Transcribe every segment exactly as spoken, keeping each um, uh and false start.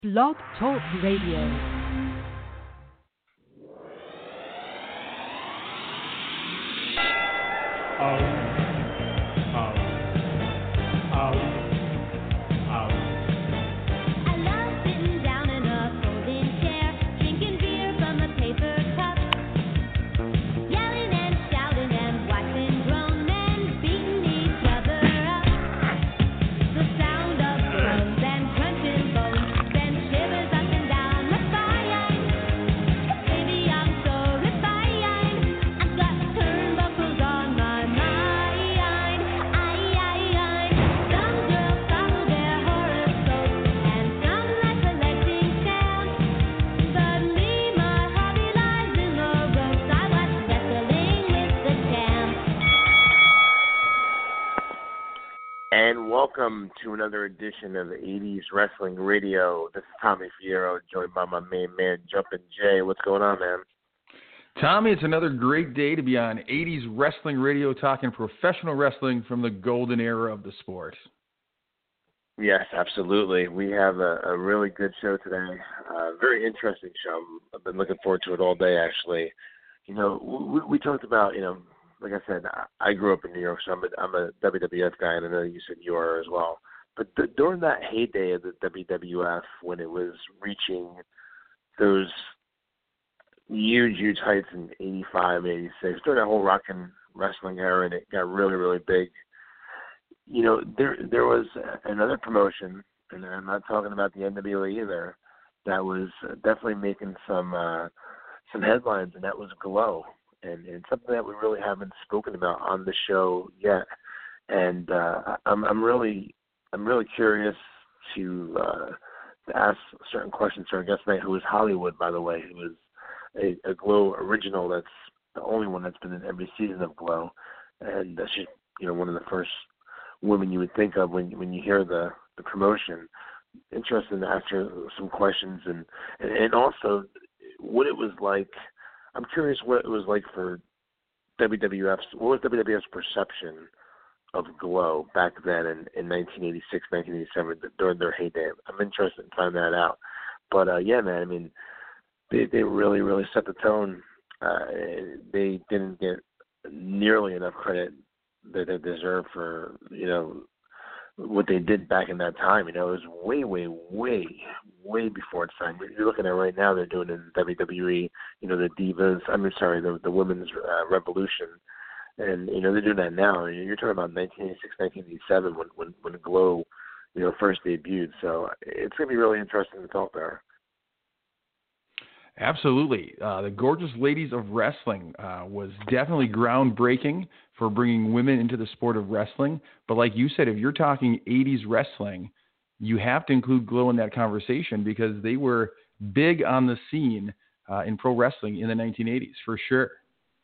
Blog Talk Radio. Welcome to another edition of eighties Wrestling Radio. This is Tommy Fierro, joined by my main man, Jumpin' Jay. What's going on, man? Tommy, it's another great day to be on eighties Wrestling Radio talking professional wrestling from the golden era of the sport. Yes, absolutely. We have a, a really good show today. Uh, very interesting show. I've been looking forward to it all day, actually. You know, we, we talked about, you know, like I said, I grew up in New York, so I'm a, I'm a W W F guy, and I know you said you are as well. But the, during that heyday of the W W F, when it was reaching those huge, huge heights in eighty-five, eighty-six, during that whole rock and wrestling era, and it got really, really big, you know, there there was another promotion, and I'm not talking about the N W A either, that was definitely making some uh, some headlines, and that was Glow. And, and something that we really haven't spoken about on the show yet, and uh, I'm, I'm really, I'm really curious to, uh, to ask certain questions to our guest tonight, who is Hollywood, by the way, who is a, a Glow original. That's the only one that's been in every season of Glow, and uh, she's, you know, one of the first women you would think of when when you hear the, the promotion. Interested to ask her some questions, and, and and also what it was like. I'm curious what it was like for W W F's, what was W W F's perception of Glow back then in, in nineteen eighty-six, nineteen eighty-seven, during their heyday. I'm interested in finding that out. But, uh, yeah, man, I mean, they, they really, really set the tone. Uh, they didn't get nearly enough credit that they deserve for, you know, what they did back in that time. You know, it was way, way, way, way before its time. You're looking at right now, they're doing it in W W E, you know, the Divas, I mean, sorry, the, the Women's uh, Revolution. And, you know, they're doing that now. You're talking about nineteen eighty-six, nineteen eighty-seven when, when, when Glow, you know, first debuted. So it's going to be really interesting to talk there. Absolutely. Uh, the Gorgeous Ladies of Wrestling uh, was definitely groundbreaking for bringing women into the sport of wrestling. But like you said, if you're talking eighties wrestling, you have to include Glow in that conversation because they were big on the scene uh, in pro wrestling in the nineteen eighties, for sure.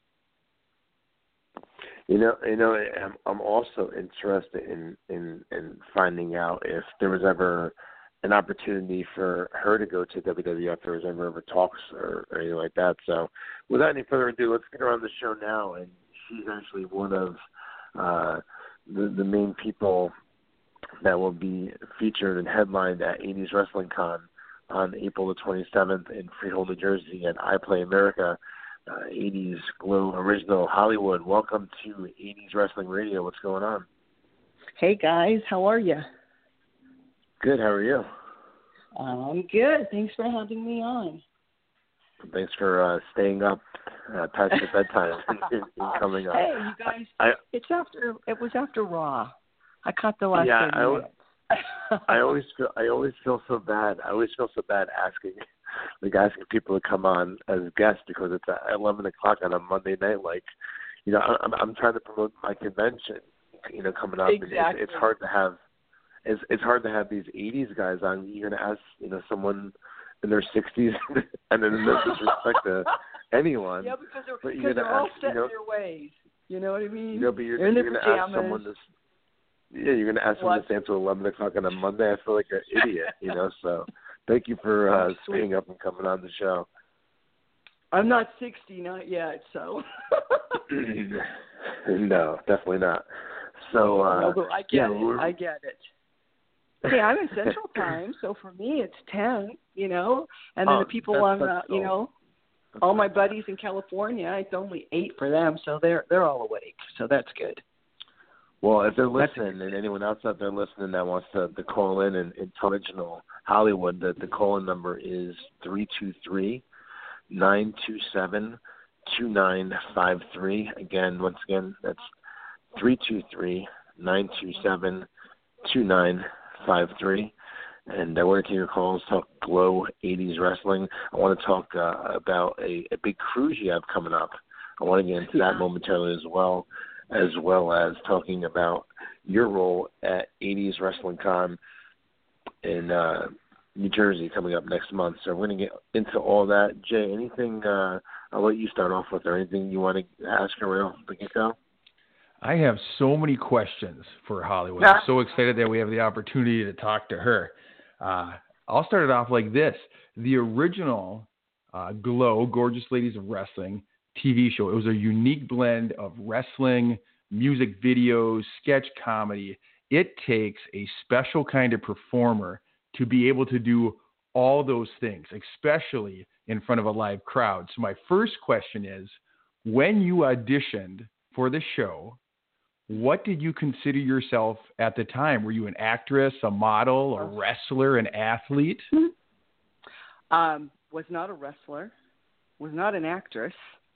You know, you know, I'm, I'm also interested in, in, in finding out if there was ever an opportunity for her to go to W W F. There was ever ever talks or, or anything like that. So without any further ado, let's get her on the show now. And she's actually one of uh, the, the main people that will be featured and headlined at eighties Wrestling Con on April the twenty-seventh in Freehold, New Jersey at I Play America, uh, eighties Glow Original. Hollywood, welcome to eighties Wrestling Radio. What's going on? Hey, guys. How are you? Good. How are you? I'm good. Thanks for having me on. Thanks for uh, staying up uh, past your bedtime and coming up. Hey, you guys, I, it's after. It was after Raw. I caught the last yeah, thirty minutes. I, I always feel. I always feel so bad. I always feel so bad asking, like asking people to come on as guests because it's at eleven o'clock on a Monday night. Like, you know, I'm, I'm trying to promote my convention. You know, coming up. Exactly. And it's, it's hard to have. It's it's hard to have these eighties guys on. You're going to ask, you know, someone in their sixties, and then no disrespect to anyone. Yeah, because they're, but because they're ask, all set you know, in their ways. You know what I mean? You know, but you're, they're in you're their going to ask pajamas. someone to. Yeah, you're going to ask someone to stay until eleven o'clock on a Monday. I feel like an idiot, you know. So, thank you for uh, staying up and coming on the show. I'm not sixty, not yet. So. No, definitely not. So, uh, no, I get yeah, it. we're, I get it. See, I'm in Central Time, so for me it's ten, you know, and then Oh, the people that's, on, that's uh, cool. you know, That's all my cool. buddies in California, it's only eight for them, so they're they're all awake, so that's good. Well, if they're That's listening, and anyone else out there listening that wants to, to call in and, and tell Original Hollywood, the, the call-in number is three two three, nine two seven, two nine five three. Again, once again, that's three two three, nine two seven, two nine five three. And I want to take your calls, talk Glow eighties Wrestling. I want to talk uh, about a, a big cruise you have coming up. I want to get into that momentarily as well, as well as talking about your role at eighties Wrestling Con in uh, New Jersey coming up next month. So we're going to get into all that. Jay, anything uh, I'll let you start off with, or anything you want to ask her right off the get-go? I have so many questions for Hollywood. I'm so excited that we have the opportunity to talk to her. Uh, I'll start it off like this. The original uh, Glow, Gorgeous Ladies of Wrestling T V show, it was a unique blend of wrestling, music videos, sketch comedy. It takes a special kind of performer to be able to do all those things, especially in front of a live crowd. So my first question is, when you auditioned for the show, what did you consider yourself at the time? Were you an actress, a model, a wrestler, an athlete? Um, was not a wrestler, was not an actress.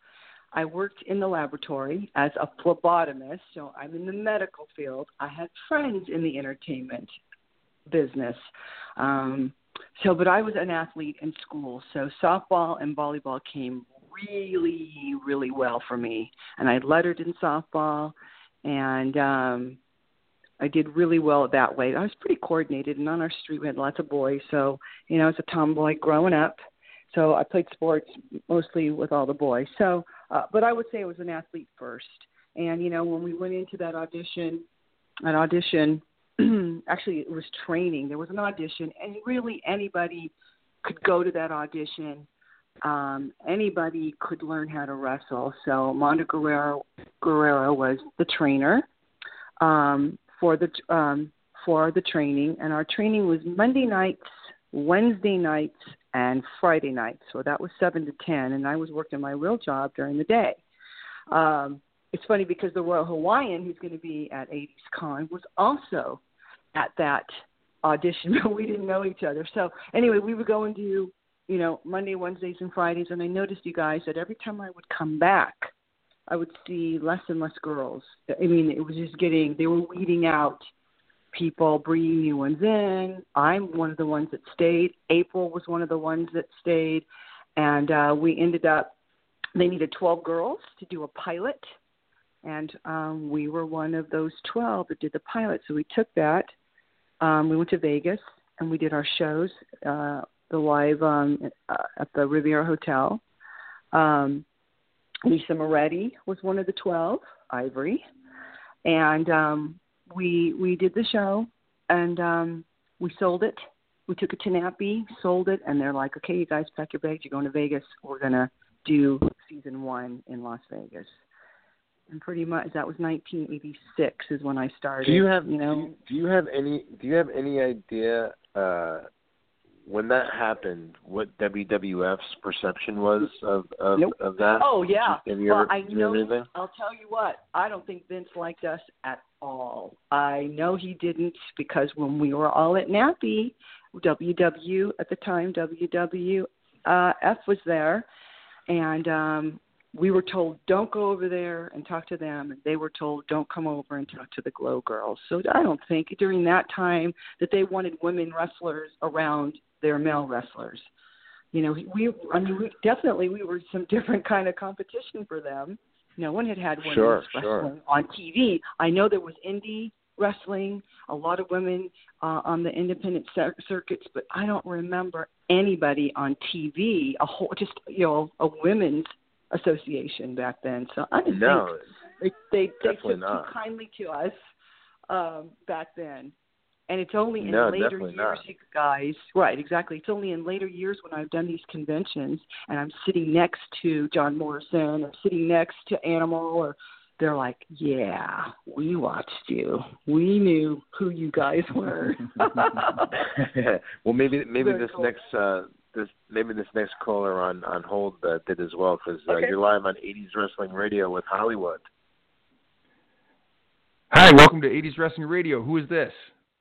I worked in the laboratory as a phlebotomist, so I'm in the medical field. I had friends in the entertainment business. Um, so, but I was an athlete in school, so softball and volleyball came really, really well for me. And I lettered in softball, and um, I did really well that way. I was pretty coordinated, and on our street we had lots of boys, so, you know, I was a tomboy growing up. So I played sports mostly with all the boys. So, uh, but I would say I was an athlete first. And, you know, when we went into that audition, an audition, actually it was training. There was an audition, and really anybody could go to that audition. Um, anybody could learn how to wrestle. So Mondo Guerrero, Guerrero was the trainer um, for the um, for the training, and our training was Monday nights, Wednesday nights, and Friday nights. So that was seven to ten, and I was working my real job during the day. Um, it's funny because the Royal Hawaiian, who's going to be at eighties Con, was also at that audition, but we didn't know each other. So anyway, we would go and do, you know, Monday, Wednesdays, and Fridays, and I noticed, you guys, that every time I would come back, I would see less and less girls. I mean, it was just getting, they were weeding out people, bringing new ones in. I'm one of the ones that stayed. April was one of the ones that stayed. And uh, we ended up, they needed twelve girls to do a pilot. And um, we were one of those twelve that did the pilot. So we took that. Um, we went to Vegas, and we did our shows, uh, the live um, uh, at the Riviera Hotel. Um, Lisa Moretti was one of the twelve, Ivory. And um, we we did the show, and um, we sold it. We took it to Nappy, sold it, and they're like, okay, you guys, pack your bags. You're going to Vegas. We're going to do season one in Las Vegas. And pretty much that was nineteen eighty-six is when I started. Do you have you know? do you, do you have any do you have any idea uh, when that happened what W W F's perception was of of, Nope. of that? Oh yeah. Have you well, ever, I do you know. have anything? I'll tell you what. I don't think Vince liked us at all. I know he didn't, because when we were all at Nappy, W W at the time, W W F was there, and um, we were told, don't go over there and talk to them. And they were told, don't come over and talk to the Glow girls. So I don't think during that time that they wanted women wrestlers around their male wrestlers. You know, we, I mean, we, definitely we were some different kind of competition for them. No one had had women's Sure, wrestling sure. on T V. I know there was indie wrestling, a lot of women uh, on the independent cir- circuits, but I don't remember anybody on T V, a whole, just, you know, a women's association back then. So I didn't No, think they they, they definitely took not. too kindly to us um, back then. And it's only in No, later definitely years, not. you guys, right, exactly. It's only in later years when I've done these conventions and I'm sitting next to John Morrison or sitting next to Animal or they're like, yeah, we watched you. We knew who you guys were. Well, maybe maybe Very this cool. next uh, this maybe this next caller on on hold uh, did as well, because uh, Okay. you're live on eighties Wrestling Radio with Hollywood. Hi, welcome to eighties Wrestling Radio. Who is this?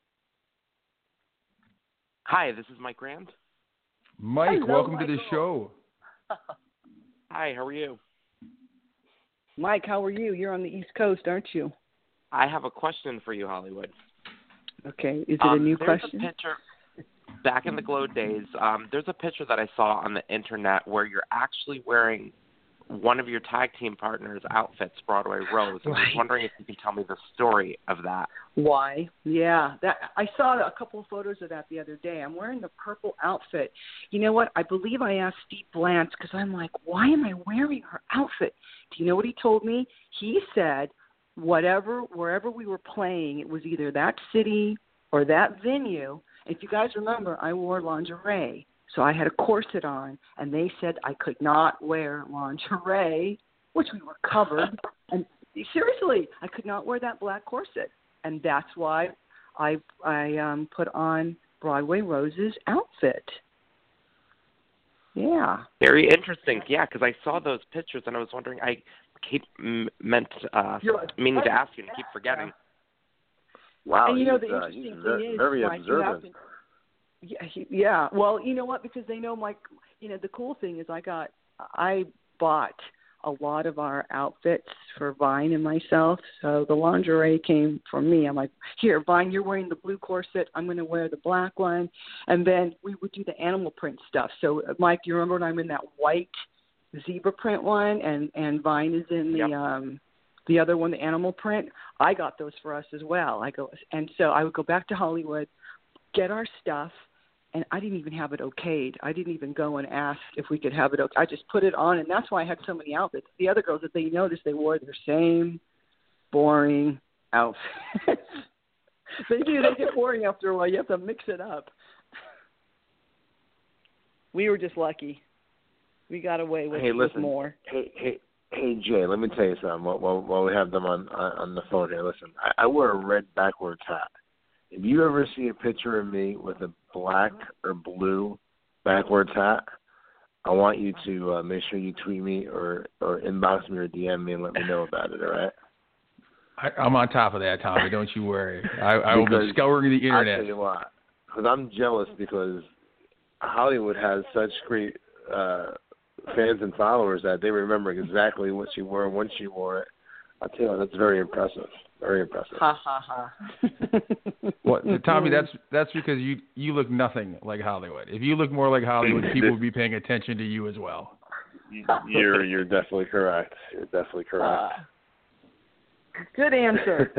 Hi, this is Mike Grant. Mike, Hello, welcome to the Michael. show. Hi, how are you? Mike, how are you? You're on the East Coast, aren't you? I have a question for you, Hollywood. Okay. Is it um, a new there's question? A picture, back in the Glow days, um, there's a picture that I saw on the internet where you're actually wearing one of your tag team partners' outfits, Broadway Rose. I was Right. wondering if you can tell me the story of that. Why? Yeah, that I saw a couple of photos of that the other day. I'm wearing the purple outfit. You know what? I believe I asked Steve Blance because I'm like, why am I wearing her outfit? Do you know what he told me? He said, whatever, wherever we were playing, it was either that city or that venue. If you guys remember, I wore lingerie. So I had a corset on, and they said I could not wear lingerie, which we were covered. And seriously, I could not wear that black corset, and that's why I I um, put on Broadway Rose's outfit. Yeah. Very interesting. Yeah, because I saw those pictures, and I was wondering, I keep m- meant, uh, You're like, meaning to what? ask you and keep forgetting. Wow, And you know, he's, the uh, interesting he's thing ve- is, very Mike, you have observant. to- Yeah, he, yeah. Well, you know what? Because they know my, you know, the cool thing is I got, I bought a lot of our outfits for Vine and myself. So the lingerie came from me. I'm like, here, Vine, you're wearing the blue corset. I'm going to wear the black one. And then we would do the animal print stuff. So, Mike, you remember when I'm in that white zebra print one, and and Vine is in the Yep. um the other one, the animal print? I got those for us as well. I go, and so I would go back to Hollywood, get our stuff. And I didn't even have it okayed. I didn't even go and ask if we could have it okay. I just put it on, and that's why I had so many outfits. The other girls, that they noticed, they wore their same boring outfits. They do. They get boring after a while. You have to mix it up. We were just lucky. We got away with, Hey, with listen. more. Hey, hey, hey, Jay. Let me tell you something. While, while, while we have them on on on the phone here, listen. I, I wear a red backwards hat. If you ever see a picture of me with a black or blue backwards hat, I want you to uh, make sure you tweet me or, or inbox me or D M me and let me know about it, all right? I, I'm on top of that, Tommy. Don't you worry. I, I will be Because scouring the I'll internet. tell you what, because I'm jealous because Hollywood has such great uh, fans and followers that they remember exactly what she wore when she wore it. I'll tell you what, that's very impressive. Very impressive. Ha ha ha. What, Tommy? That's that's because you you look nothing like Hollywood. If you look more like Hollywood, people would be paying attention to you as well. You're you're definitely correct. You're definitely correct. Uh, good answer.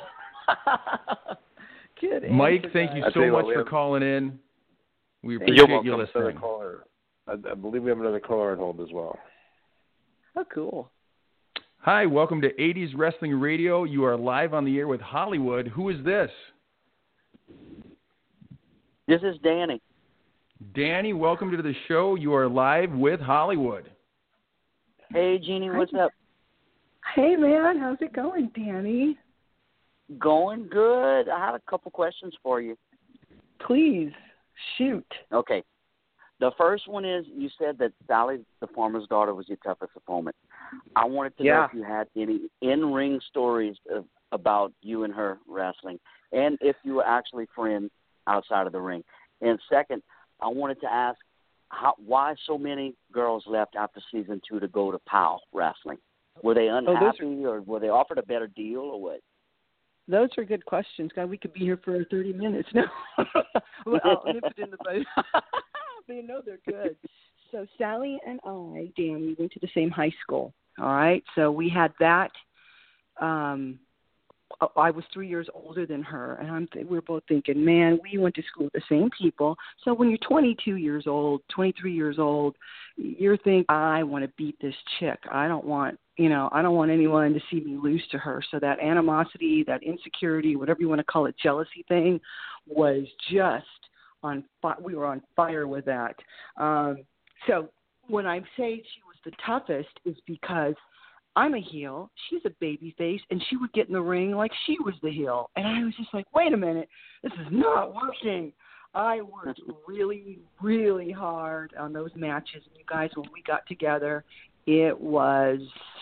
Good answer, Mike, thank guys. you I'll so tell you much what, we for have- calling in. We You're appreciate welcome. you Another listening. caller. I, I believe we have another caller on hold as well. Oh, cool. Hi, welcome to eighties Wrestling Radio. You are live on the air with Hollywood. Who is this? This is Danny. Danny, welcome to the show. You are live with Hollywood. Hey, Jeannie, what's up? Hey, man, how's it going, Danny? Going good. I have a couple questions for you. Please, shoot. Okay. The first one is, you said that Sally, the farmer's daughter, was your toughest opponent. I wanted to know Yeah. if you had any in-ring stories of, about you and her wrestling, and if you were actually friends outside of the ring. And second, I wanted to ask, how, why so many girls left after season two to go to POW Wrestling? Were they unhappy, or were they offered a better deal, or what? Those are good questions. God, we could be here for thirty minutes. No, well, I'll nip it in the bud. But you know they're good. So Sally and I, Dan, we went to the same high school. All right, so we had that. Um, I was three years older than her, and I'm th- we were both thinking, man, we went to school with the same people. So when you're twenty-two years old, twenty-three years old, you're thinking, I want to beat this chick. I don't want, you know, I don't want anyone to see me lose to her. So that animosity, that insecurity, whatever you want to call it, jealousy thing, was just on. Fi- we were on fire with that. Um, so when I say she was the toughest, is because I'm a heel, she's a baby face, and she would get in the ring like she was the heel. And I was just like, wait a minute, this is not working. I worked really, really hard on those matches. And you guys, when we got together, it was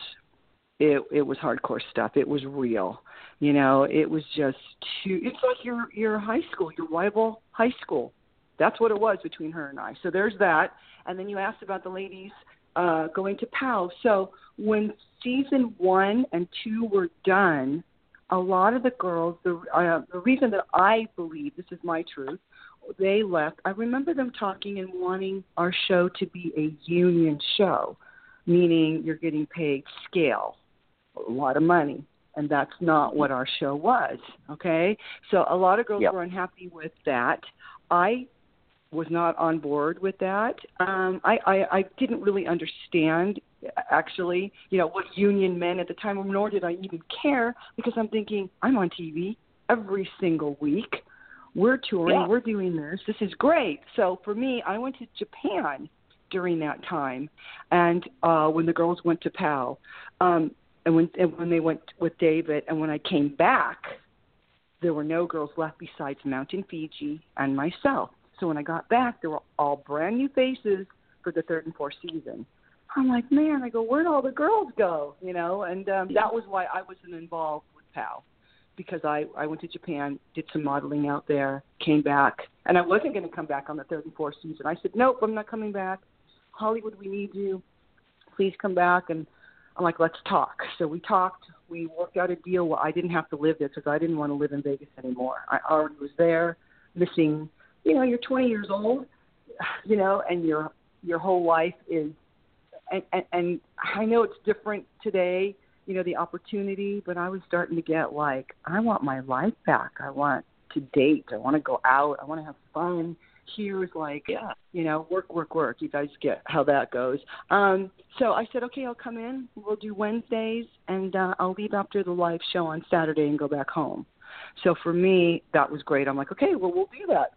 it it was hardcore stuff. It was real. You know, it was just too, it's like your your high school, your rival high school. That's what it was between her and I. So there's that. And then you asked about the ladies uh, going to P O W. So when season one and two were done, a lot of the girls, the, uh, the reason that I believe, this is my truth, they left. I remember them talking and wanting our show to be a union show, meaning you're getting paid scale, a lot of money. And that's not what our show was, okay? So a lot of girls yep. were unhappy with that. I was not on board with that. Um, I, I, I didn't really understand, actually, you know, what union meant at the time, nor did I even care, because I'm thinking, I'm on T V every single week. We're touring. Yeah. We're doing this. This is great. So for me, I went to Japan during that time, and uh, when the girls went to P O W, um, and when and when they went with David, and when I came back, there were no girls left besides Mountain Fiji and myself. So when I got back, there were all brand new faces for the third and fourth season. I'm like, man, I go, where'd all the girls go? You know, and um, that was why I wasn't involved with P O W, because I, I went to Japan, did some modeling out there, came back, and I wasn't going to come back on the third and fourth season. I said, nope, I'm not coming back. Hollywood, we need you. Please come back. And I'm like, let's talk. So we talked. We worked out a deal where I didn't have to live there because I didn't want to live in Vegas anymore. I already was there, missing. You know, you're twenty years old, you know, and your your whole life is, and, and, and I know it's different today, you know, the opportunity, but I was starting to get like, I want my life back. I want to date. I want to go out. I want to have fun. Here's like, yeah, you know, work, work, work. You guys get how that goes. Um, so I said, okay, I'll come in. We'll do Wednesdays, and uh, I'll leave after the live show on Saturday and go back home. So for me, that was great. I'm like, okay, well, we'll do that.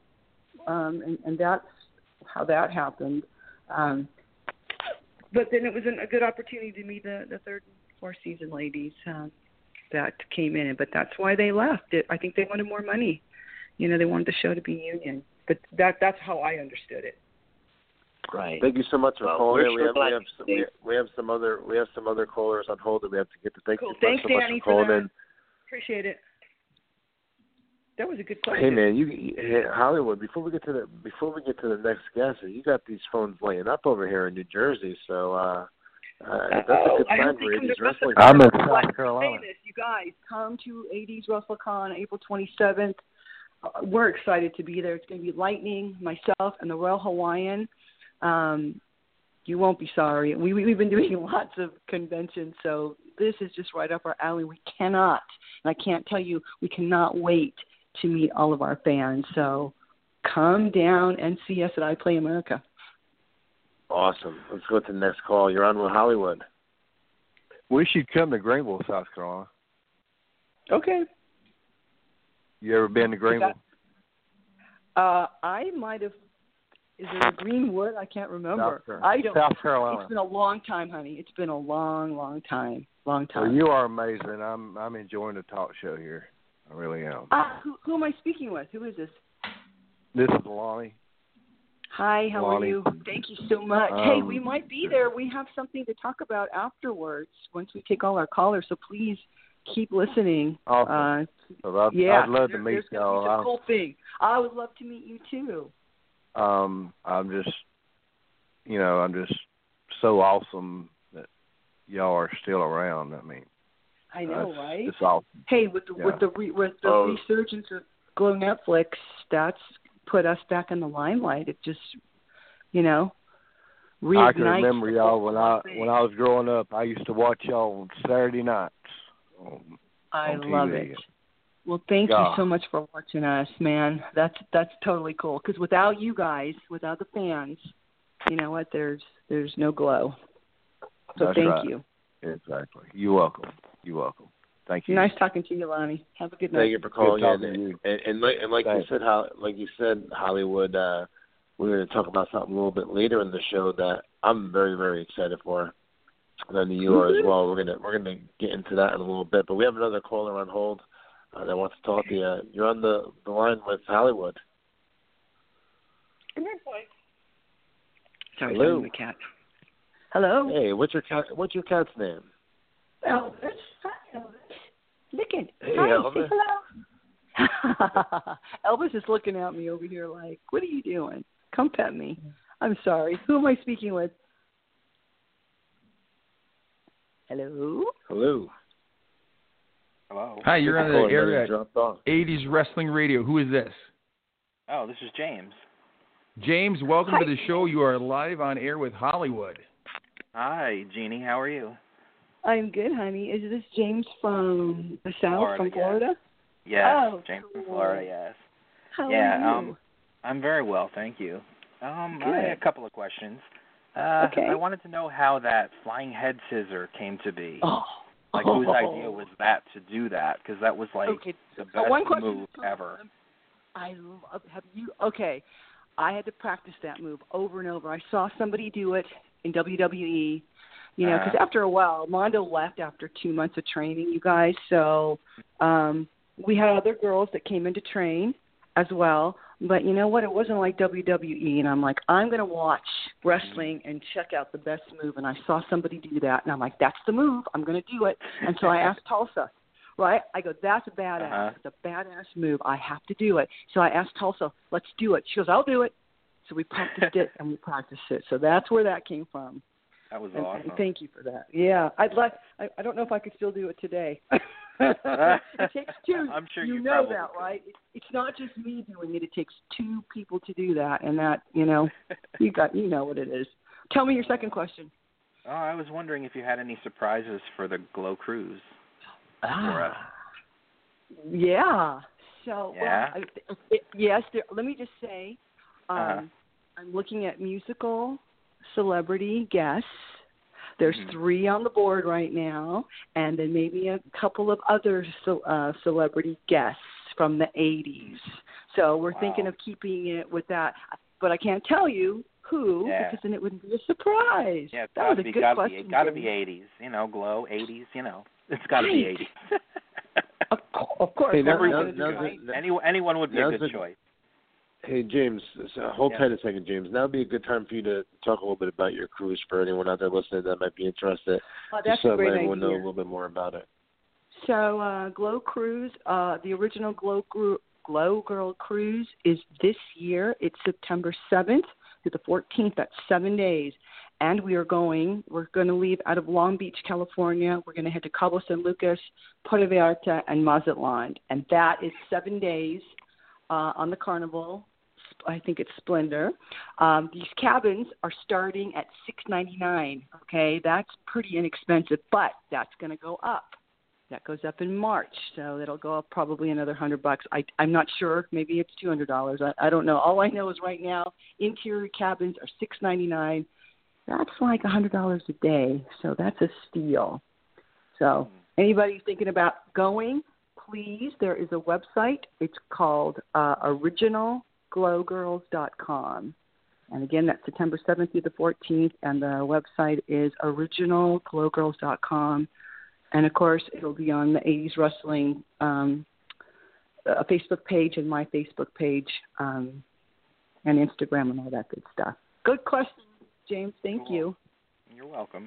Um, and, and that's how that happened. Um, but then it was an, a good opportunity to meet the, the third and fourth season ladies uh, that came in. But that's why they left. It, I think they wanted more money. You know, they wanted the show to be union. But that that's how I understood it. Right. Thank you so much for well, calling in. Sure we, have, we, have some, we, have, we have some other we have some other callers on hold that we have to get to. Thank cool. you Thanks, so Danny, much for calling for that. in. Appreciate it. That was a good question. Hey man, you hey, Hollywood. Before we get to the before we get to the next guest, you got these phones laying up over here in New Jersey. So uh, uh, that's oh, a good sign for eighties wrestling. I'm in South Carolina. Famous, you guys, come to eighties WrestleCon April twenty-seventh. Uh, we're excited to be there. It's going to be Lightning, myself, and the Royal Hawaiian. Um, you won't be sorry. We, we've been doing lots of conventions, so this is just right up our alley. We cannot, and I can't tell you, we cannot wait to meet all of our fans. So come down and see us at I Play America. Awesome. Let's go to the next call. You're on with Hollywood. Wish you'd come to Greenville, South Carolina. Okay. You ever been to Greenville? Uh, I might have. Is it a Greenwood? I can't remember. South I don't. South Carolina. It's been a long time, honey. It's been a long, long time. Long time. Well, you are amazing. I'm I'm enjoying the talk show here. I really am. Uh, who, who am I speaking with? Who is this? This is Lonnie. Hi, how Lonnie. are you? Thank you so much. Um, hey, we might be there. We have something to talk about afterwards once we take all our callers, so please keep listening. Awesome. Uh, I'd, yeah, I'd love to there, meet there's y'all. There's a cool thing. I would love to meet you, too. Um, I'm just, you know, I'm just so awesome that y'all are still around. I mean, I know, it's, right? It's awesome. Hey, with the yeah. with the re, with the oh. resurgence of Glow Netflix, that's put us back in the limelight. It just, you know, reignites. I can remember y'all when I thing. when I was growing up. I used to watch y'all on Saturday nights. On, I on love T V. it. Well, thank yeah. you so much for watching us, man. That's that's totally cool. Because without you guys, without the fans, you know what? There's there's no Glow. So That's thank right. you. Exactly. You're welcome. You're welcome. Thank you. Nice talking to you, Lonnie. Have a good night. Thank you for calling Good in. to you. And, and like, and like you Thanks. said, how like you said, Hollywood. Uh, we're going to talk about something a little bit later in the show that I'm very very excited for. And I know you are as well. We're gonna we're gonna get into that in a little bit. But we have another caller on hold uh, that wants to talk to you. You're on the, the line with Hollywood. Come here, boy. Sorry, Hello. sorry, my cat. Hello. Hey, what's your cat? What's your cat's name? Elvis. Hi, Elvis. Look at. Hey, Hi, Elvis. say hello. Elvis is looking at me over here like, what are you doing? Come pet me. I'm sorry. Who am I speaking with? Hello? Hello. Hello. Hi, you're on the Caller air might have at dropped off. eighties Wrestling Radio. Who is this? Oh, this is James. James, welcome Hi. to the show. You are live on air with Hollywood. Hi, Jeannie. How are you? I'm good, honey. Is this James from the South, Florida, from yes. Florida? Yes, Oh, James cool. from Florida, yes. How yeah, are you? um, I'm very well, thank you. Um, I Good. had a couple of questions. Uh, Okay. I wanted to know how that flying head scissor came to be. Oh. Like, whose idea was that to do that? Because that was, like, Okay. the So best one question move ever. I love, have you, okay, I had to practice that move over and over. I saw somebody do it in W W E, you know, because Uh-huh. after a while, Mondo left after two months of training, you guys, so um, we had other girls that came in to train as well, but you know what, it wasn't like W W E, and I'm like, I'm going to watch wrestling and check out the best move, and I saw somebody do that, and I'm like, that's the move, I'm going to do it, and so I asked Tulsa, right? I go, that's a badass. Uh-huh. It's a badass move. I have to do it. So I asked Tulsa, let's do it. She goes, I'll do it. So we practiced it and we practiced it. So that's where that came from. That was And, awesome. and thank you for that. Yeah, I'd like. I, I don't know if I could still do it today. It takes two. I'm sure you you know probably that, could. right? It, it's not just me doing it. It takes two people to do that, and that you know, you got you know what it is. Tell me your second question. Oh, I was wondering if you had any surprises for the Glow Cruise. For us. Yeah. So, Yeah? well, I, it, yes, there, let me just say, um, Uh-huh. I'm looking at musical celebrity guests. There's Mhm. three on the board right now, and then maybe a couple of other ce- uh, celebrity guests from the eighties. So we're Wow. thinking of keeping it with that. But I can't tell you who, Yeah. because then it wouldn't be a surprise. Yeah, it's that gotta was a be, good gotta question. be, it gotta James. be eighties. You know, Glow, eighties, you know. It's gotta be Right. eighties. Of, co- of course. Hey, now- we're now- gonna do now it. that- Any, anyone would be a now's good the- choice. Hey, James, so hold Yeah. tight a second, James. Now would be a good time for you to talk a little bit about your cruise for anyone out there listening that might be interested. Oh, just that's so a great let everyone know a idea. little bit more about it. So, uh, Glow Cruise, uh, the original Glow, Gru- Glow Girl Cruise is this year. It's September seventh to the fourteenth. That's seven days. And we are going, we're going to leave out of Long Beach, California. We're going to head to Cabo San Lucas, Puerto Vallarta, and Mazatlan. And that is seven days uh, on the Carnival. I think it's Splendor. Um, these cabins are starting at six ninety-nine. Okay, that's pretty inexpensive, but that's going to go up. That goes up in March, so it'll go up probably another hundred bucks. I, I'm not sure. Maybe it's two hundred dollars. I, I don't know. All I know is right now, interior cabins are six ninety-nine. That's like a hundred dollars a day, so that's a steal. So anybody thinking about going, please. There is a website. It's called uh, original glow girls dot com. And again, that's September seventh through the fourteenth, and the website is original glow girls dot com. And, of course, it'll be on the eighties Wrestling um, a Facebook page and my Facebook page um, and Instagram and all that good stuff. Good question, James. Thank Cool. you. You're welcome.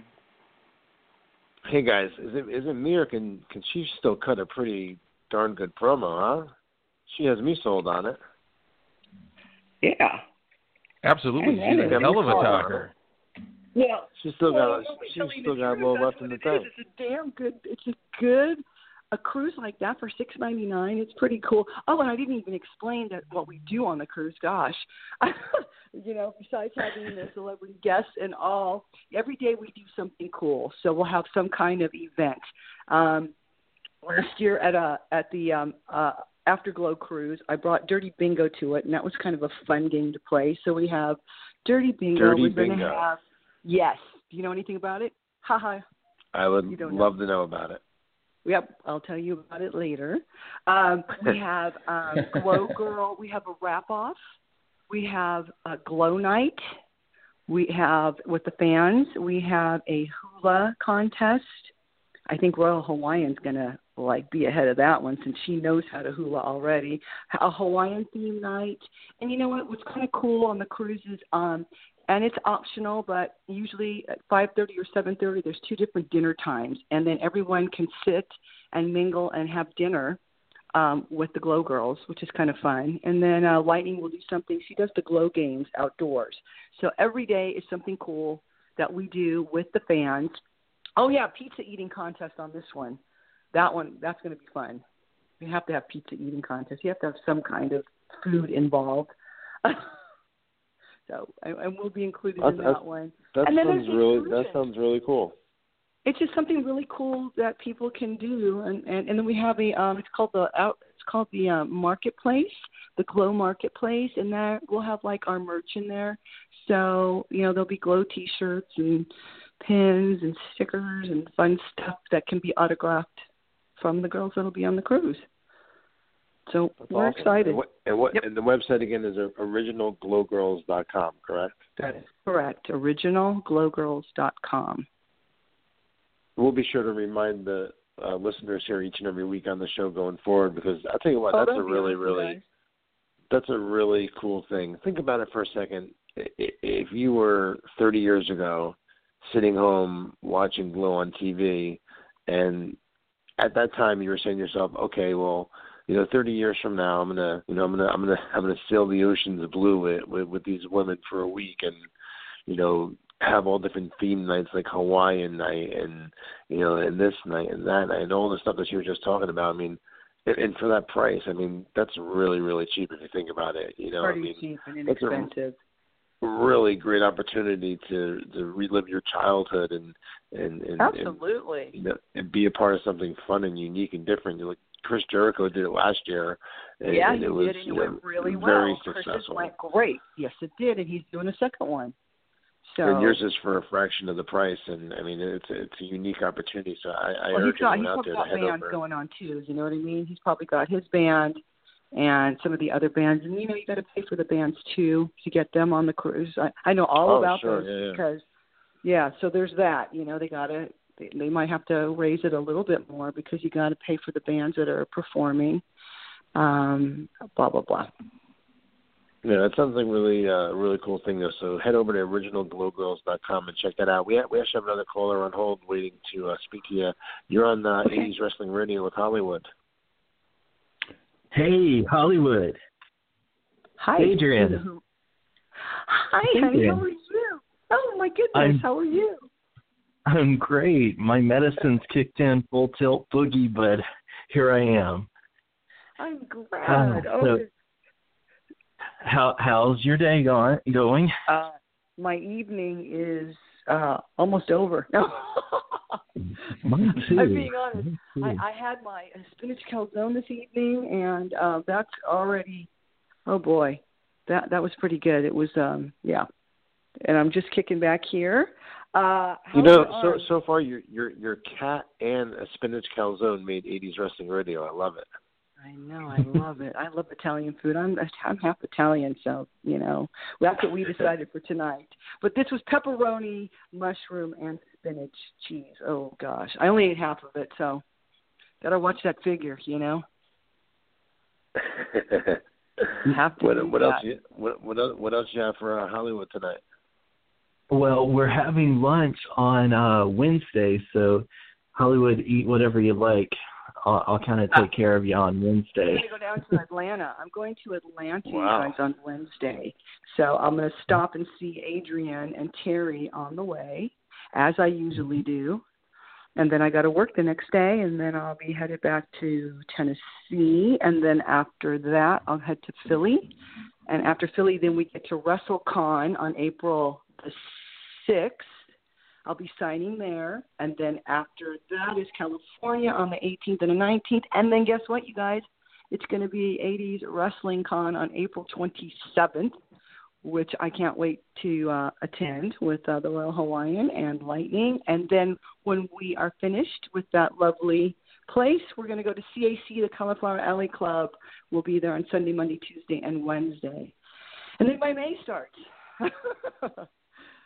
Hey, guys, is it is it me or can, can she still cut a pretty darn good promo, huh? She has me sold on it. Yeah. Absolutely. And She's that a is hell of a cool. talker. Well, She's still well, got let me she's tell you still the got a truth. little That's left what in the it tank. is. It's a damn good. It's a good a cruise like that for six ninety nine. It's pretty cool. Oh, and I didn't even explain that what we do on the cruise. Gosh, you know, besides having the celebrity guests and all, every day we do something cool. So we'll have some kind of event. Um, last year at a at the um, uh, Afterglow cruise, I brought Dirty Bingo to it, and that was kind of a fun game to play. So we have Dirty Bingo. Dirty We're going to Bingo. have yes. Do you know anything about it? Ha ha. I would You don't love to know about it. Yep, I'll tell you about it later. Um, we have um, Glow Girl. We have a wrap off. We have a Glow Night. We have, with the fans, we have a hula contest. I think Royal Hawaiian's going to, like, be ahead of that one since she knows how to hula already. A Hawaiian theme night. And you know what? What's kind of cool on the cruises, um, and it's optional, but usually at five thirty or seven thirty, there's two different dinner times. And then everyone can sit and mingle and have dinner um, with the Glow Girls, which is kind of fun. And then uh, Lightning will do something. She does the Glow Games outdoors. So every day is something cool that we do with the fans. Oh, yeah, pizza eating contest on this one. That one, that's going to be fun. You have to have pizza eating contest. You have to have some kind of food involved. So, and, and we'll be included in that one. That and then sounds really. That sounds really cool. It's just something really cool that people can do, and, and, and then we have a. Um, it's called the out. It's called the um, Marketplace, the Glow Marketplace, and there we'll have like our merch in there. So you know there'll be Glow T-shirts and pins and stickers and fun stuff that can be autographed from the girls that'll be on the cruise. So That's we're awesome. excited. And, what, and, what, yep. and the website again is original glow girls dot com, correct? That is correct. original glow girls dot com. We'll be sure to remind the uh, listeners here each and every week on the show going forward, because I'll tell you what, oh, that's a really, awesome, really, guys. that's a really cool thing. Think about it for a second. If you were thirty years ago sitting home watching Glow on T V, and at that time you were saying to yourself, okay, well, you know, thirty years from now, I'm gonna, you know, I'm gonna, I'm gonna, I'm gonna sail the oceans of blue with, with, with these women for a week, and you know, have all different theme nights like Hawaiian night, and you know, and this night and that night, and all the stuff that you were just talking about. I mean, and, and for that price, I mean, that's really, really cheap if you think about it. You know, Pretty I mean, cheap and it's inexpensive. a really great opportunity to to relive your childhood and and and, Absolutely. and, you know, and be a part of something fun and unique and different. You like Chris Jericho did it last year. And, yeah, and he it was, did, and it you went know, really very well. Chris's successful. went great. Yes, it did, and he's doing a second one. So and yours is for a fraction of the price, and I mean it's it's a unique opportunity. So I, I well, urge he's got, everyone he's out probably there got to head bands over. going on too. You know what I mean? He's probably got his band and some of the other bands, and you know you got to pay for the bands too to get them on the cruise. I, I know all oh, about sure. those yeah, yeah. because yeah. So there's that. You know they got to they, they might have to raise it a little bit more because you got to pay for the bands that are performing. Um, blah blah blah. Yeah, that sounds like really uh, really cool thing though. So head over to original glow girls dot com and check that out. We have, we actually have another caller on hold waiting to uh, speak to you. You're on uh, Okay. eighties Wrestling Radio with Hollywood. Hey, Hollywood. Hi, Adrian. Hi, Hey, honey. Adrian. How are you? Oh my goodness, I'm- how are you? I'm great. My medicine's kicked in full tilt boogie, but here I am. I'm glad. Uh, oh, so- How how's your day going? Going? uh, my evening is uh, almost over. No, Mine too. I'm being honest. Mine too. I, I had my spinach calzone this evening, and uh, that's already. Oh boy, that that was pretty good. It was, um, yeah. And I'm just kicking back here. Uh, You how's know, your so arm? so far your your your cat and a spinach calzone made eighties Wrestling Radio. I love it. I know, I love it. I love Italian food. I'm I'm half Italian, so you know that's what we decided for tonight. But this was pepperoni, mushroom, and spinach cheese. Oh gosh, I only ate half of it, so gotta watch that figure, you know. Have to what do what that. else you, what what else, what else you have for uh, Hollywood tonight? Well, we're having lunch on uh Wednesday, so Hollywood, eat whatever you like. I'll, I'll kind of take care of you on I'm Wednesday. going to go down to Atlanta. I'm going to Atlanta, Wow. you guys, on Wednesday. So I'm going to stop and see Adrian and Terry on the way, as I usually do. And then I got to work the next day, and then I'll be headed back to Tennessee. And then after that, I'll head to Philly. And after Philly, then we get to WrestleCon on April the sixth. I'll be signing there. And then after that is California on the eighteenth and the nineteenth. And then guess what, you guys? It's going to be eighties Wrestling Con on April twenty-seventh, which I can't wait to uh, attend with uh, the Royal Hawaiian and Lightning. And then when we are finished with that lovely place, we're going to go to C A C, the Cauliflower Alley Club. We'll be there on Sunday, Monday, Tuesday, and Wednesday. And then my May starts.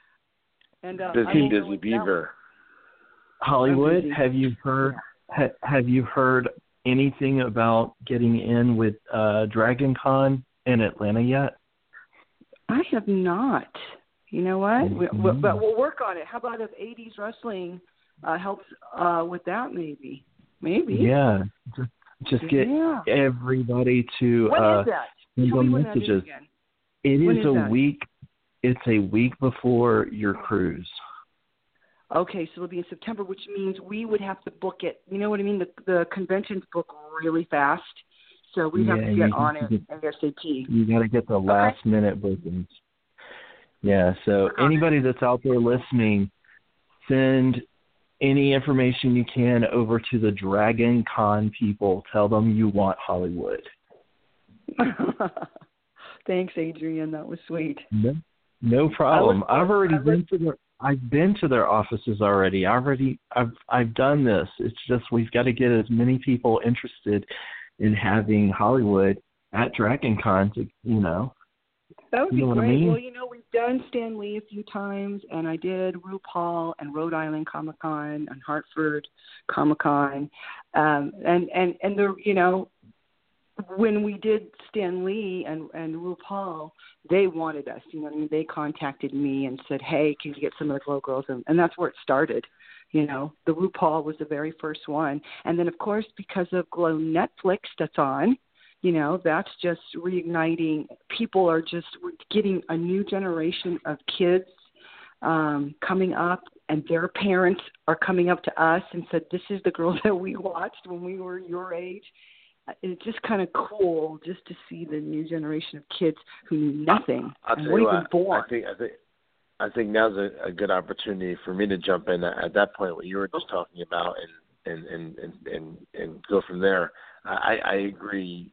And uh, busy, I won't go busy into beaver. Hollywood, busy. have you heard ha, have you heard anything about getting in with uh, Dragon Con in Atlanta yet? I have not. You know what? Mm-hmm. We, we, but we'll work on it. How about if eighties wrestling uh, helps uh, with that? Maybe. Maybe. Yeah. Just, just get yeah. everybody to When uh, is that? send Tell me them when that is messages. again. It When is, is a that? week. It's a week before your cruise. Okay, so it'll be in September, which means we would have to book it. You know what I mean? The the conventions book really fast, so we Yeah, have to you get have on to it get- ASAP. You got to get the last Okay. minute bookings. Yeah, so Work on anybody that's out there listening, send any information you can over to the Dragon Con people. Tell them you want Hollywood. Thanks, Adrian. That was sweet. No, no problem. I look I've already forward- been to their I've been to their offices already. I already I've I've done this. It's just we've got to get as many people interested in having Hollywood at Dragon Con to, you know. That would You be know what I great. mean? Well, you know, we've done Stan Lee a few times, and I did RuPaul and Rhode Island Comic Con and Hartford Comic Con, um, and and and the you know, when we did Stan Lee and and RuPaul, they wanted us. You know, what I mean, they contacted me and said, "Hey, can you get some of the Glow Girls?" And, and that's where it started. You know, the RuPaul was the very first one, and then of course because of Glow Netflix that's on. You know, that's just reigniting. People are just getting a new generation of kids um, coming up, and their parents are coming up to us and said, this is the girls that we watched when we were your age. It's just kind of cool just to see the new generation of kids who knew nothing I'll and tell weren't you even what, born. I think, I think, I think now's a, a good opportunity for me to jump in at, at that point what you were just talking about and, and, and, and, and, and go from there. I, I agree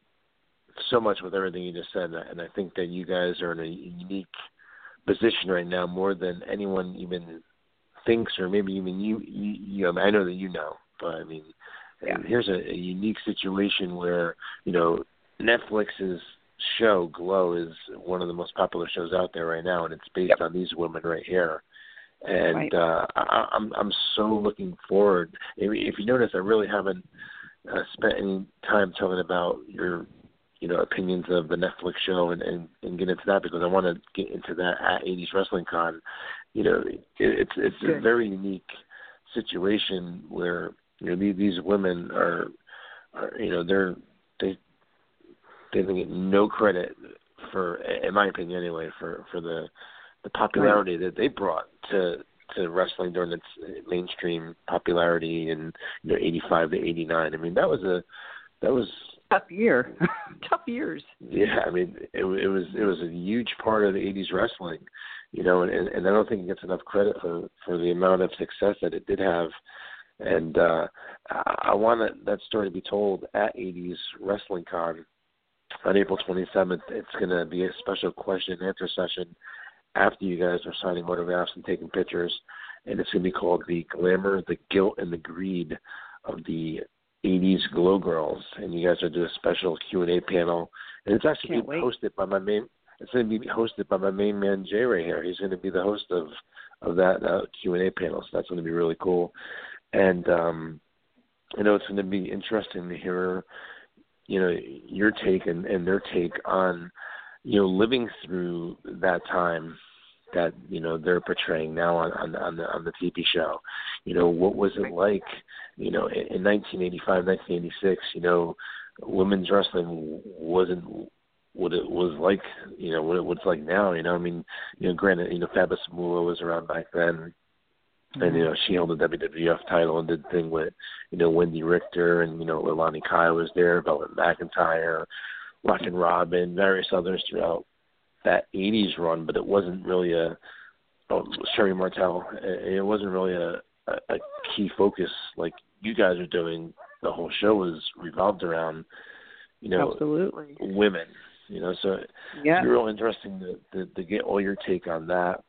so much with everything you just said, and I think that you guys are in a unique position right now, more than anyone even thinks, or maybe even you. you, you I, mean, I know that you know, but I mean, yeah. here's a, a unique situation where you know Netflix's show Glow is one of the most popular shows out there right now, and it's based yep. on these women right here. And right. uh, I, I'm I'm so looking forward. If, if you notice, I really haven't uh, spent any time talking about your you know, opinions of the Netflix show and, and, and get into that because I want to get into that at eighties Wrestling Con. You know, it, it's it's a very unique situation where, you know, these, these women are, are, you know, they're, they, they get no credit for, in my opinion anyway, for, for the, the popularity right. that they brought to, to wrestling during its mainstream popularity in, you know, eighty-five to eighty-nine. I mean, that was a, that was, tough year, tough years. Yeah, I mean, it, it was it was a huge part of the eighties wrestling, you know, and, and I don't think it gets enough credit for, for the amount of success that it did have. And uh, I want that, that story to be told at eighties Wrestling Con on April twenty-seventh. It's going to be a special question and answer session after you guys are signing autographs and taking pictures, and it's going to be called The Glamour, the Guilt, and the Greed of the eighties Glow Girls, and you guys are doing a special Q and A panel, and it's actually Can't being wait. hosted by my main. It's going to be hosted by my main man Jay right here. He's going to be the host of of that uh, Q and A panel, so that's going to be really cool. And um, I know it's going to be interesting to hear, you know, your take and, and their take on, you know, living through that time that, you know, they're portraying now on, on, on the on the T V show. You know, what was it like, you know, in, in nineteen eighty-five, nineteen eighty-six, you know, women's wrestling wasn't what it was like, you know, what it was like now, you know. I mean, you know, granted, you know, Fabulous Moolah was around back then, mm-hmm. and, you know, she held the W W F title and did the thing with, you know, Wendy Richter, and, you know, Leilani Kai was there, Velvet McIntyre, Rockin' Robin, various others throughout that eighties run, but it wasn't really a oh, Sherry Martel. It wasn't really a, a, a key focus like you guys are doing. The whole show was revolved around, you know, absolutely women. You know, so yeah. it's real interesting to, to, to get all your take on that.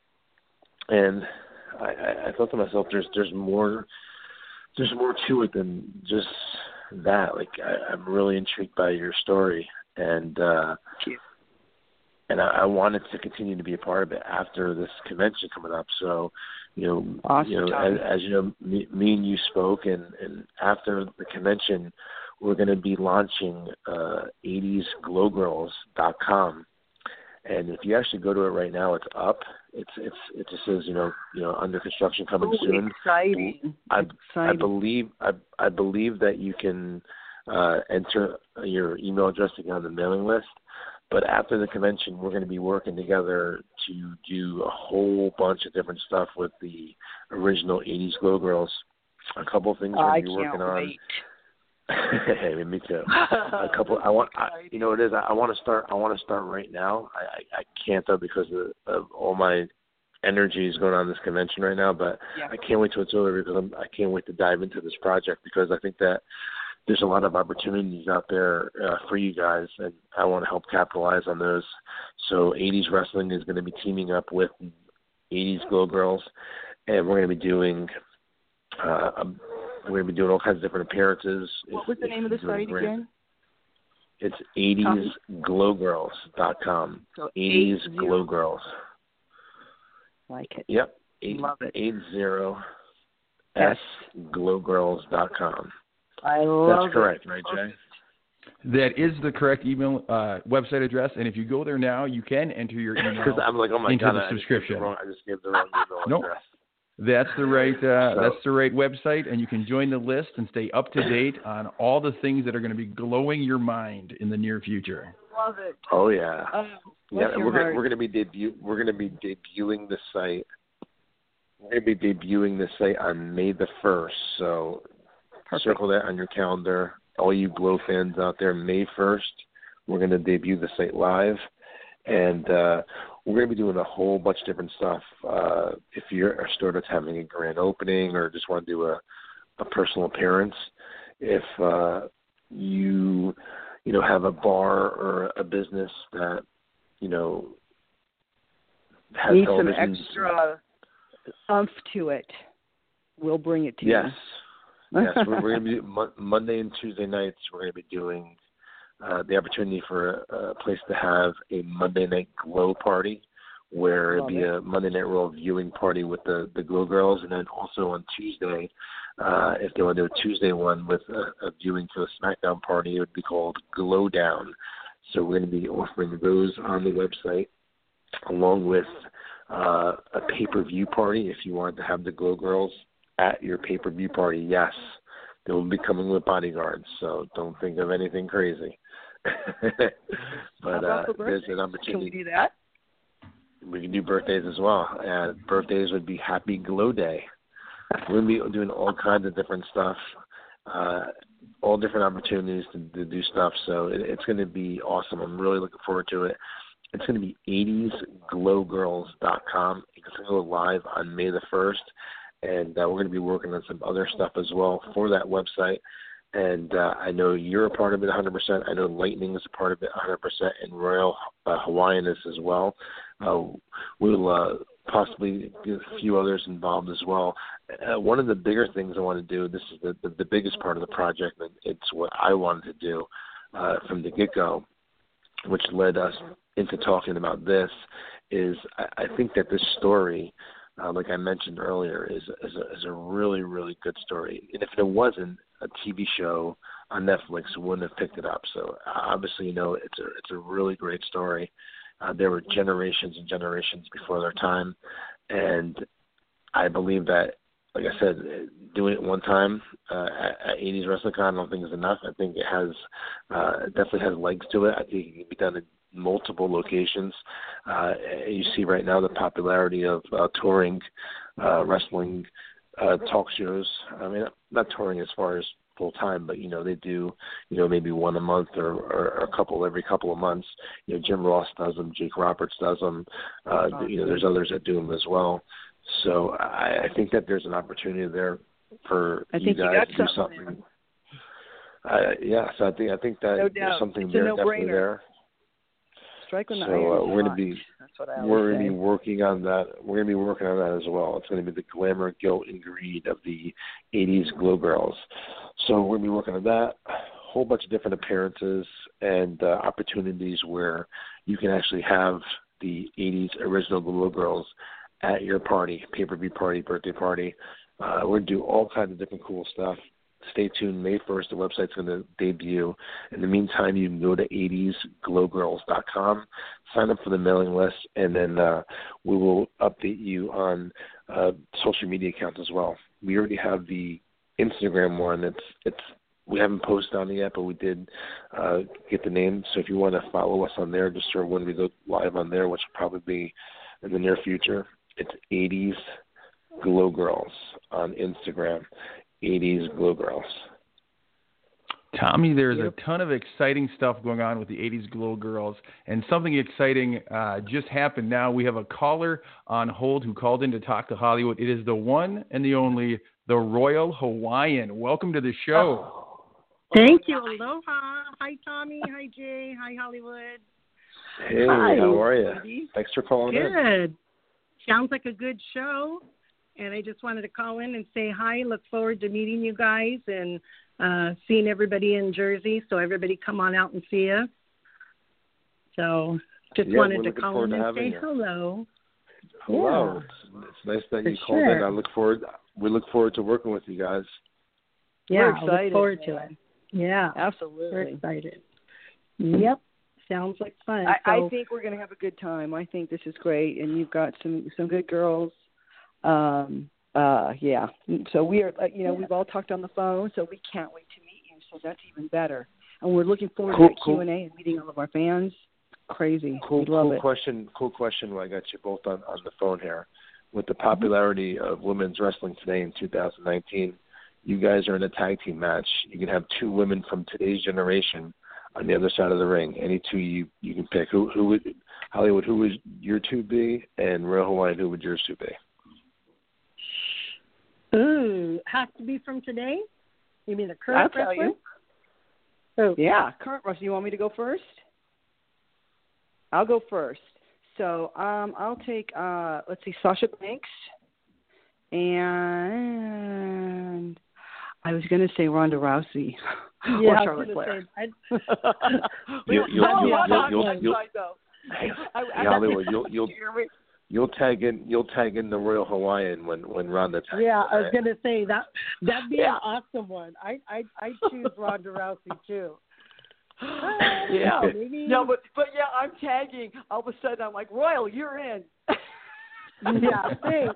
And I, I thought to myself, there's there's more there's more to it than just that. Like I, I'm really intrigued by your story, and uh, and I, I wanted to continue to be a part of it after this convention coming up. So, you know, awesome, you know, as, as you know, me, me and you spoke, and, and after the convention, we're going to be launching uh, eighties glow girls dot com. And if you actually go to it right now, it's up. It's it's it just says you know you know under construction coming oh, soon. Exciting! I exciting. I believe I I believe that you can uh, enter your email address to get on the mailing list. But after the convention, we're going to be working together to do a whole bunch of different stuff with the original eighties Glow Girls. A couple of things we're going to be working on. Wait. Hey, me too. A couple. I want. I, you know, it is. I, I want to start. I want to start right now. I, I, I can't though because of, of all my energy is going on in this convention right now. But yeah. I can't wait till it's over because I'm, I can't wait to dive into this project because I think that there's a lot of opportunities out there uh, for you guys, and I want to help capitalize on those. So, eighties Wrestling is going to be teaming up with eighties Glow Girls, and we're going to be doing. Uh, a, We're going to be doing all kinds of different appearances. What was the name of the site again? It's eighties glow girls dot com. So eighties Glow Girls. Like it. Yep. Eight, Love it. Eight zero S glow girls dot com. I love That's correct, it. right, Jay? That is the correct email uh, website address, and if you go there now, you can enter your email I'm like, oh my into God, the I subscription. Just wrong, I just gave the wrong email nope. address. That's the right. Uh, so, that's the right website, and you can join the list and stay up to date on all the things that are going to be glowing your mind in the near future. Love it. Oh yeah, uh, yeah. We're gonna, we're going to be debut. We're going to be debuting the site. We're going to be debuting the site on May the first. So Perfect. Circle that on your calendar. All you Glow fans out there, May first, we're going to debut the site live, and. Uh, We're going to be doing a whole bunch of different stuff. Uh, if you're a store that's having a grand opening or just want to do a, a personal appearance, if uh, you you know have a bar or a business that you know has need some televisions, extra umph to it, we'll bring it to yes. you. Yes, yes. We're, we're going to be mo- Monday and Tuesday nights. We're going to be doing. Uh, the opportunity for a, a place to have a Monday Night Glow party where it'd be a Monday Night Raw viewing party with the, the Glow Girls, and then also on Tuesday, uh, if they want to do a Tuesday one with a, a viewing for the SmackDown party, it would be called Glow Down. So we're going to be offering those on the website along with uh, a pay-per-view party if you want to have the Glow Girls at your pay-per-view party. Yes, they will be coming with bodyguards, so don't think of anything crazy. But uh, the there's an opportunity. Can we do that? We can do birthdays as well. Uh, birthdays would be Happy Glow Day. We're going to be doing all kinds of different stuff, uh, all different opportunities to, to do stuff. So it, it's going to be awesome. I'm really looking forward to it. It's going to be eighties glow girls dot com. It's going to go live on May the first. And uh, we're going to be working on some other stuff as well for that website. And uh, I know you're a part of it one hundred percent. I know Lightning is a part of it one hundred percent, and Royal uh, Hawaiian is as well. Uh, we'll uh, possibly get a few others involved as well. Uh, one of the bigger things I want to do, this is the, the, the biggest part of the project, and it's what I wanted to do uh, from the get-go, which led us into talking about this, is I, I think that this story, uh, like I mentioned earlier, is, is, a, is a really, really good story. And if it wasn't, a T V show on Netflix wouldn't have picked it up. So obviously, you know, it's a it's a really great story. Uh, there were generations and generations before their time, and I believe that, like I said, doing it one time uh, at, at eighties WrestleCon, I don't think is enough. I think it has uh, it definitely has legs to it. I think it can be done in multiple locations. Uh, you see right now the popularity of uh, touring uh, wrestling. Uh, talk shows. I mean, not touring as far as full time, but you know they do, you know, maybe one a month or, or, or a couple every couple of months. You know, Jim Ross does them, Jake Roberts does them. Uh, you know, there's others that do them as well. So I, I think that there's an opportunity there for I you think guys you to do something. something. Uh, yeah, so I think I think that No there's doubt. something It's there a definitely no-brainer. there. Strike when the So iron uh, is we're going to hot. be That's what I always we're going say. to be working on that. We're going to be working on that as well. It's going to be the glamour, guilt, and greed of the eighties Glow Girls. So we're going to be working on that. whole bunch of different appearances and uh, opportunities where you can actually have the eighties original Glow Girls at your party, pay-per-view party, birthday party. Uh, we're going to do all kinds of different cool stuff. Stay tuned. May first, the website's going to debut. In the meantime, you can go to eighties glow girls dot com, sign up for the mailing list, and then uh, we will update you on uh, social media accounts as well. We already have the Instagram one. It's it's we haven't posted on it yet, but we did uh, get the name. So if you want to follow us on there, just sort of when we go live on there, which will probably be in the near future, it's eighties Glow Girls on Instagram. eighties Glow Girls. Tommy, there's a ton of exciting stuff going on with the eighties Glow Girls, and something exciting uh, just happened now. We have a caller on hold who called in to talk to Hollywood. It is the one and the only, the Royal Hawaiian. Welcome to the show. Thank you. Aloha. Hi, Tommy. Hi, Jay. Hi, Hollywood. Hey, Hi. how are you? Thanks for calling good. in. Good. Sounds like a good show. And I just wanted to call in and say hi. Look forward to meeting you guys and uh, seeing everybody in Jersey. So everybody come on out and see us. So just Yeah, wanted we're to looking call forward in to and say having you. hello. Hello. Yeah. It's, it's nice that For you called sure. in. I look forward. We look forward to working with you guys. Yeah, We're I look excited, forward man. to it. Yeah, Absolutely. we're excited. Yep, sounds like fun. I, so, I think we're going to have a good time. I think this is great, and you've got some some good girls. Um, uh, yeah. So we are, uh, you know, Yeah. we've all talked on the phone, so we can't wait to meet you. So that's even better. And we're looking forward Cool, to that cool. Q and A and meeting all of our fans. Crazy. Cool, we love cool it. question. Cool question. When I got you both on, on the phone here, with the popularity of women's wrestling today in two thousand nineteen, you guys are in a tag team match. You can have two women from today's generation on the other side of the ring. Any two you you can pick. Who who would Hollywood? Who would your two be? And Royal Hawaiian, who would yours two be? Ooh, has to be from today? You mean the current I'll tell wrestler? you. Oh. Yeah, current wrestler. You want me to go first? I'll go first. So um, I'll take, uh, let's see, Sasha Banks. And I was going to say Ronda Rousey. Yeah, or I was Charlotte gonna Flair. say, I'd- You- you'll- Oh, you'll- I'm you'll- on you'll- my you'll- side, though. Hey, I- I- Hollywood, you'll you'll You hear me? you'll tag in you'll tag in the Royal Hawaiian when when Ronda tags. yeah, in, I was right? gonna say that that'd be Yeah. an awesome one. I I I choose Ronda Rousey too. Yeah. maybe. No, but but yeah, I'm tagging. All of a sudden, I'm like, Royal, you're in. Yeah, thanks.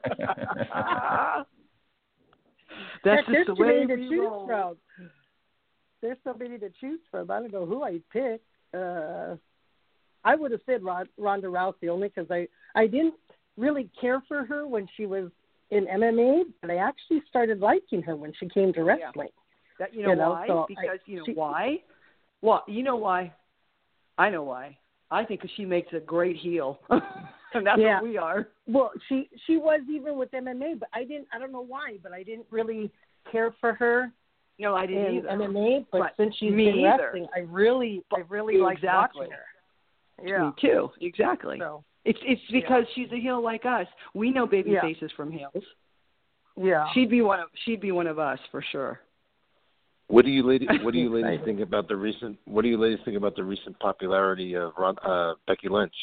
That's There's just the too way many to we choose roll. from. There's so many to choose from. I don't know who I'd pick. Uh, I would have said Rod, Ronda Rousey only because I, I didn't really care for her when she was in M M A, but I actually started liking her when she came to wrestling. That you know, You know, why? so Because I- you know she- why? Well, you know why? I know why. I think 'cause she makes a great heel, and that's Yeah. what we are. Well, she she was even with M M A, but I didn't. I don't know why, but I didn't really care for her No, I didn't in either. M M A. But, But since she's me in either. wrestling, I really, I really like Exactly. watching her. Yeah. Me too. Exactly. So It's it's because she's a heel like us. We know baby Yeah. faces from heels. yeah. She'd be one of she'd be one of us for sure. What do you ladies What do you ladies Excited. think about the recent What do you ladies think about the recent popularity of Ron, uh, Becky Lynch?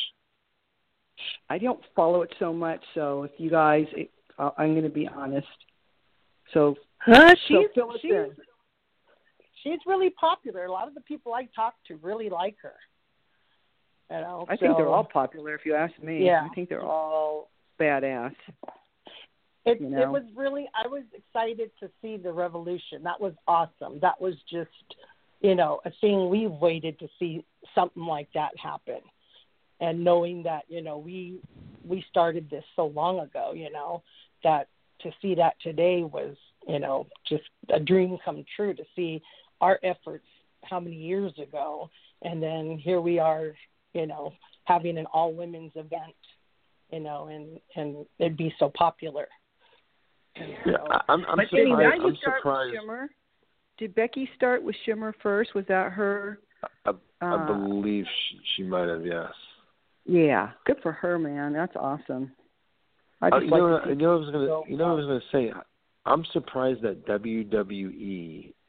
I don't follow it so much, so if you guys, it, uh, I'm going to be honest. So, Huh, so she's fill us she's, in. she's really popular. A lot of the people I talk to really like her. You know, I think they're so all popular, if you ask me. Yeah. I think they're all badass. It, you know. it was really. I was excited to see the revolution. That was awesome. That was just, you know, a thing we've waited to see something like that happen. And knowing that, you know, we we started this so long ago, you know, that to see that today was, you know, just a dream come true to see our efforts how many years ago. And then here we are, you know, having an all women's event, you know, and, and it'd be so popular. And Yeah, so- I- I'm, I'm but surprised. anyway, did I'm you start surprised. with Shimmer? Did Becky start with Shimmer first? Was that her? I, I uh, believe she, she might have. Yes. Yeah, good for her, man. That's awesome. I Uh, just you like know, to see you know, what I was gonna, go you know, what I was gonna say. I'm surprised that W W E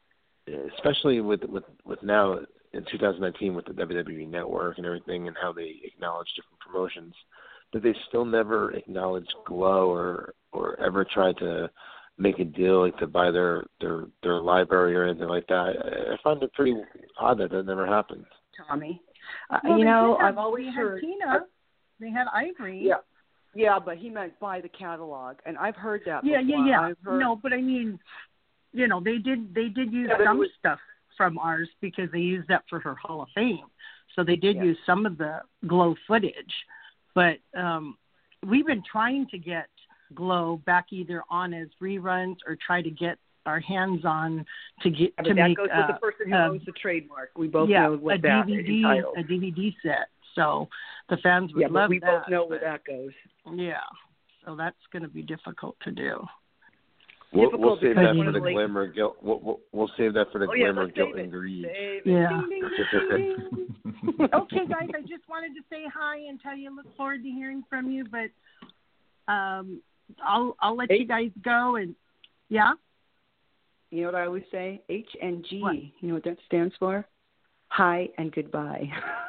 especially with with with now in two thousand nineteen with the W W E Network and everything, and how they acknowledge different promotions, that they still never acknowledge Glow or or ever tried to make a deal like to buy their their their library or anything like that. I, I find it pretty odd that that never happened. Tommy, uh, well, you know, have, I've always they heard had Tina. They had Ivory. Yeah, yeah, but he meant buy the catalog, and I've heard that. Yeah, before. yeah, yeah. I've heard... No, but I mean, you know, they did they did use yeah, some was... stuff from ours because they used that for her Hall of Fame. So they did yeah. use some of the Glow footage, but um, we've been trying to get Glow back either on as reruns or try to get our hands on to get yeah, to that make goes uh, with the person who uh, owns the trademark. We both yeah, know what a that D V D entitled. a D V D set. So the fans would yeah, love but we that. both know but, where that goes. Yeah, so that's going to be difficult to do. We'll, we'll Difficult save because that one for of the the late- glamour, guilt. We'll, we'll, we'll save that for the Oh, yeah, glamour, let's guilt, save it. and greed. Save it. Yeah. Ding, ding, ding, ding. Okay, guys, I just wanted to say hi and tell you I look forward to hearing from you, but um, I'll I'll let Hey. you guys go. And yeah, You know what I always say? H and G. What? You know what that stands for? Hi and goodbye.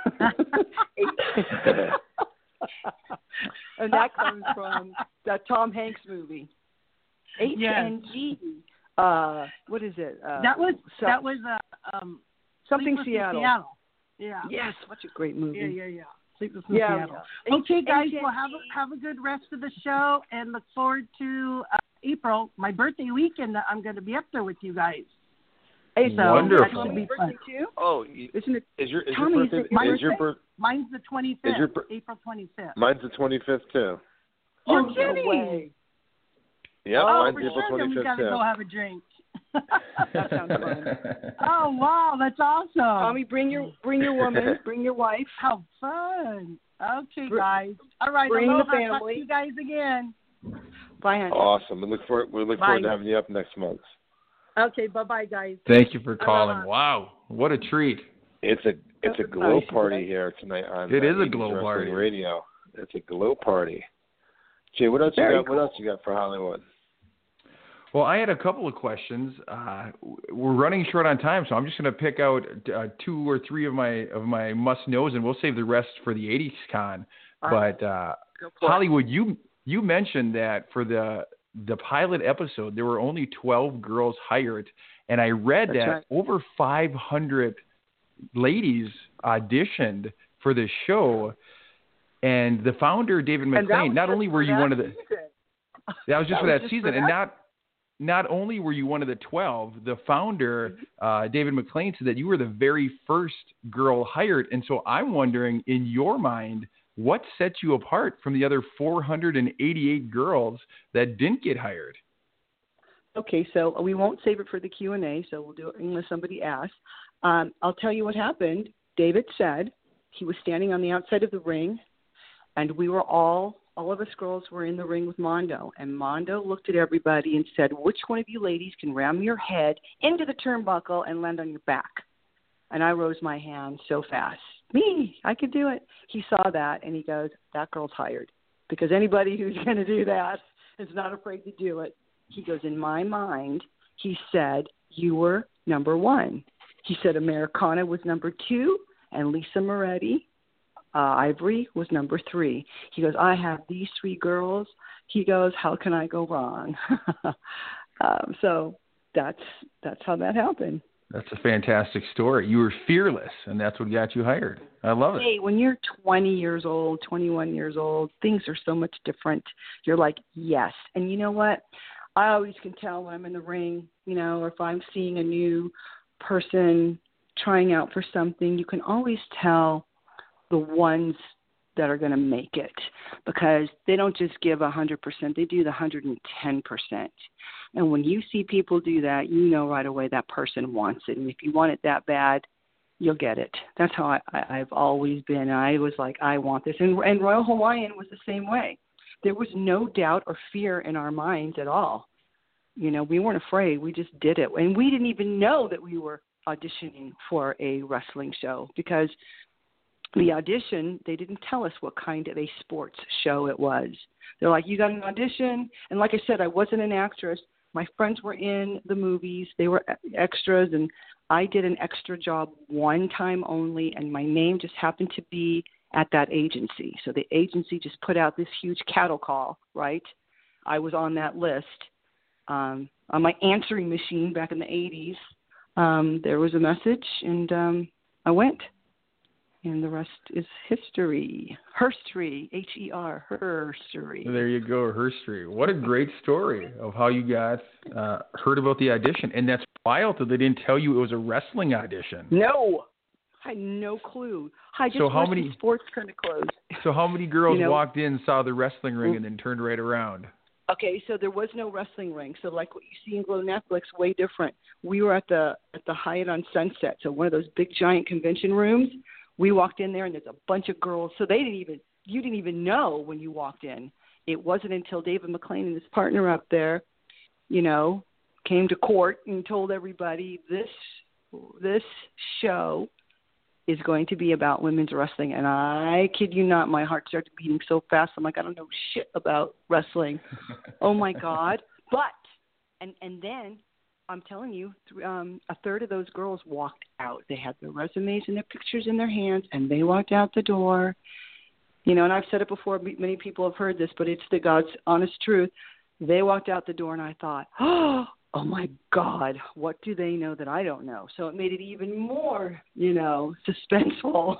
And that comes from that Tom Hanks movie. H Yes. and G. Uh, what is it? Uh, that was so, that was uh, um, something Sleepless in Seattle. Seattle. Yeah. Yes, such a great movie. Yeah, yeah, yeah. Sleepless in Yeah, Seattle. yeah. Okay, H- guys, H and well have G. a, have a good rest of the show and look forward to uh, April, my birthday weekend. That I'm going to be up there with you guys. Hey, so Wonderful. That should be birthday fun. too? Oh, you, Isn't it? is your is Tommy, your is birthday? it your Is your birthday? birth? Mine's the twenty-fifth, Is your bir- April twenty-fifth. Mine's the twenty-fifth too. You're Oh, no kidding. way. Yep, Oh, mine's for April sure. Then we twenty-fifth got to too. go have a drink. That sounds fun. Oh wow, that's awesome. Tommy, bring your bring your woman, bring your wife. How fun. Okay, Br- guys. All right, bring aloha. the Talk to family. you guys again. Bye, honey. Awesome. We look forward. We look Bye. forward to having you up next month. Okay, bye-bye, guys. Thank you for calling. Aloha. Wow, what a treat. It's a it's a That's glow nice, party right? here tonight on It uh, is a eighties glow Wrestling party. Radio. It's a glow party. Jay, what else Very you got? cool. What else you got for Hollywood? Well, I had a couple of questions. Uh, we're running short on time, so I'm just going to pick out uh, two or three of my of my must knows, and we'll save the rest for the eighties con. All right. But uh, Go for it. Hollywood, you you mentioned that for the the pilot episode, there were only twelve girls hired, and I read That's that right. over five hundred ladies auditioned for the show. And the founder, David And that McLean, was not just only were for you that one of the season. that was just That for was that just season, for and that- not not only were you one of the twelve, the founder, uh, David McLean, said that you were the very first girl hired. And so I'm wondering, in your mind, what sets you apart from the other four hundred eighty-eight girls that didn't get hired? Okay, so we won't save it for the Q and A, so we'll do it unless somebody asks. Um, I'll tell you what happened. David said he was standing on the outside of the ring, and we were all, all of us girls were in the ring with Mondo. And Mondo looked at everybody and said, which one of you ladies can ram your head into the turnbuckle and land on your back? And I rose my hand so fast. Me, I could do it. He saw that, and he goes, that girl's hired. Because anybody who's going to do that is not afraid to do it. He goes, in my mind, he said, you were number one. He said Americana was number two, and Lisa Moretti, uh, Ivory, was number three. He goes, I have these three girls. He goes, how can I go wrong? um, so that's that's how that happened. That's a fantastic story. You were fearless, and that's what got you hired. I love it. Hey, when you're twenty years old, twenty-one years old, things are so much different. You're like, yes. And you know what? I always can tell when I'm in the ring, you know, or if I'm seeing a new person trying out for something, you can always tell the ones that are going to make it, because they don't just give one hundred percent, they do the one hundred ten percent. And when you see people do that, you know right away that person wants it. And if you want it that bad, you'll get it. That's how I, I, I've always been. I was like, I want this. And, and Royal Hawaiian was the same way. There was no doubt or fear in our minds at all. You know, we weren't afraid. We just did it. And we didn't even know that we were auditioning for a wrestling show, because the audition, they didn't tell us what kind of a sports show it was. They're like, you got an audition. And like I said, I wasn't an actress. My friends were in the movies. They were extras, and I did an extra job one time only, and my name just happened to be at that agency. So the agency just put out this huge cattle call, right? I was on that list. Um, on my answering machine back in the eighties, um, there was a message, and um, I went. And the rest is history. Herstory, H E R, herstory. There you go, herstory. What a great story of how you got uh, heard about the audition. And that's wild that they didn't tell you it was a wrestling audition. No. I had no clue. I just so how watched many, the sports kind of clothes. So how many girls you know, walked in, saw the wrestling ring, and then turned right around? Okay, so there was no wrestling ring. So like what you see in Glow Netflix, way different. We were at the at the Hyatt on Sunset, so one of those big giant convention rooms. We walked in there, and there's a bunch of girls. So they didn't even, you didn't even know when you walked in. It wasn't until David McLean and his partner up there, you know, came to court and told everybody this this show is going to be about women's wrestling. And I kid you not, my heart started beating so fast. I'm like, I don't know shit about wrestling. Oh, my God. But, and, and then, I'm telling you, um, a third of those girls walked out. They had their resumes and their pictures in their hands, and they walked out the door. You know, and I've said it before. Many people have heard this, but it's the God's honest truth. They walked out the door, and I thought, oh, oh my God, what do they know that I don't know? So it made it even more, you know, suspenseful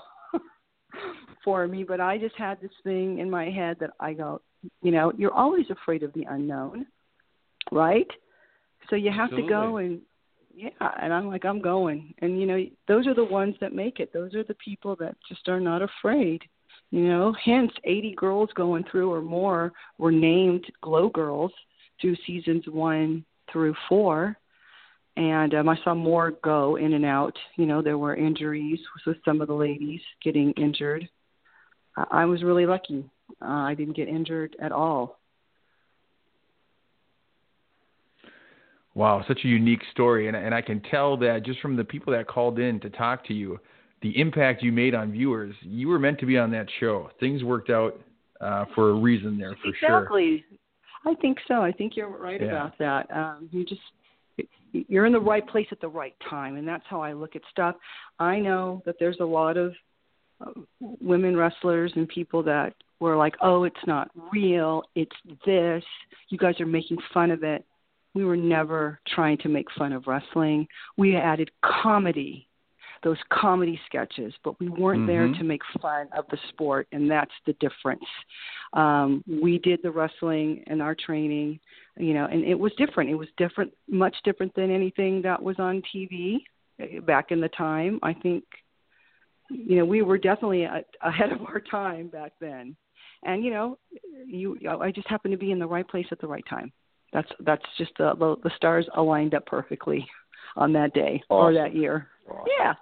for me. But I just had this thing in my head that I go, you know, you're always afraid of the unknown, right? So you have Absolutely. to go and, yeah, and I'm like, I'm going. And, you know, those are the ones that make it. Those are the people that just are not afraid, you know. Hence, eighty girls going through or more were named Glow Girls through seasons one through four. And um, I saw more go in and out. You know, there were injuries with some of the ladies getting injured. I, I was really lucky. Uh, I didn't get injured at all. Wow, such a unique story. And, and I can tell that just from the people that called in to talk to you, the impact you made on viewers, you were meant to be on that show. Things worked out uh, for a reason there, for exactly. sure. Exactly. I think so. I think you're right yeah. about that. Um, you just, you're in the right place at the right time, and that's how I look at stuff. I know that there's a lot of uh, women wrestlers and people that were like, oh, it's not real, it's this, you guys are making fun of it. We were never trying to make fun of wrestling. We added comedy, those comedy sketches, but we weren't mm-hmm. there to make fun of the sport, and that's the difference. Um, we did the wrestling and our training, you know, and it was different. It was different, much different than anything that was on T V back in the time. I think, you know, we were definitely a, ahead of our time back then. And, you know, you, I just happened to be in the right place at the right time. That's that's just the, the the stars aligned up perfectly on that day awesome. or that year. Awesome. Yeah.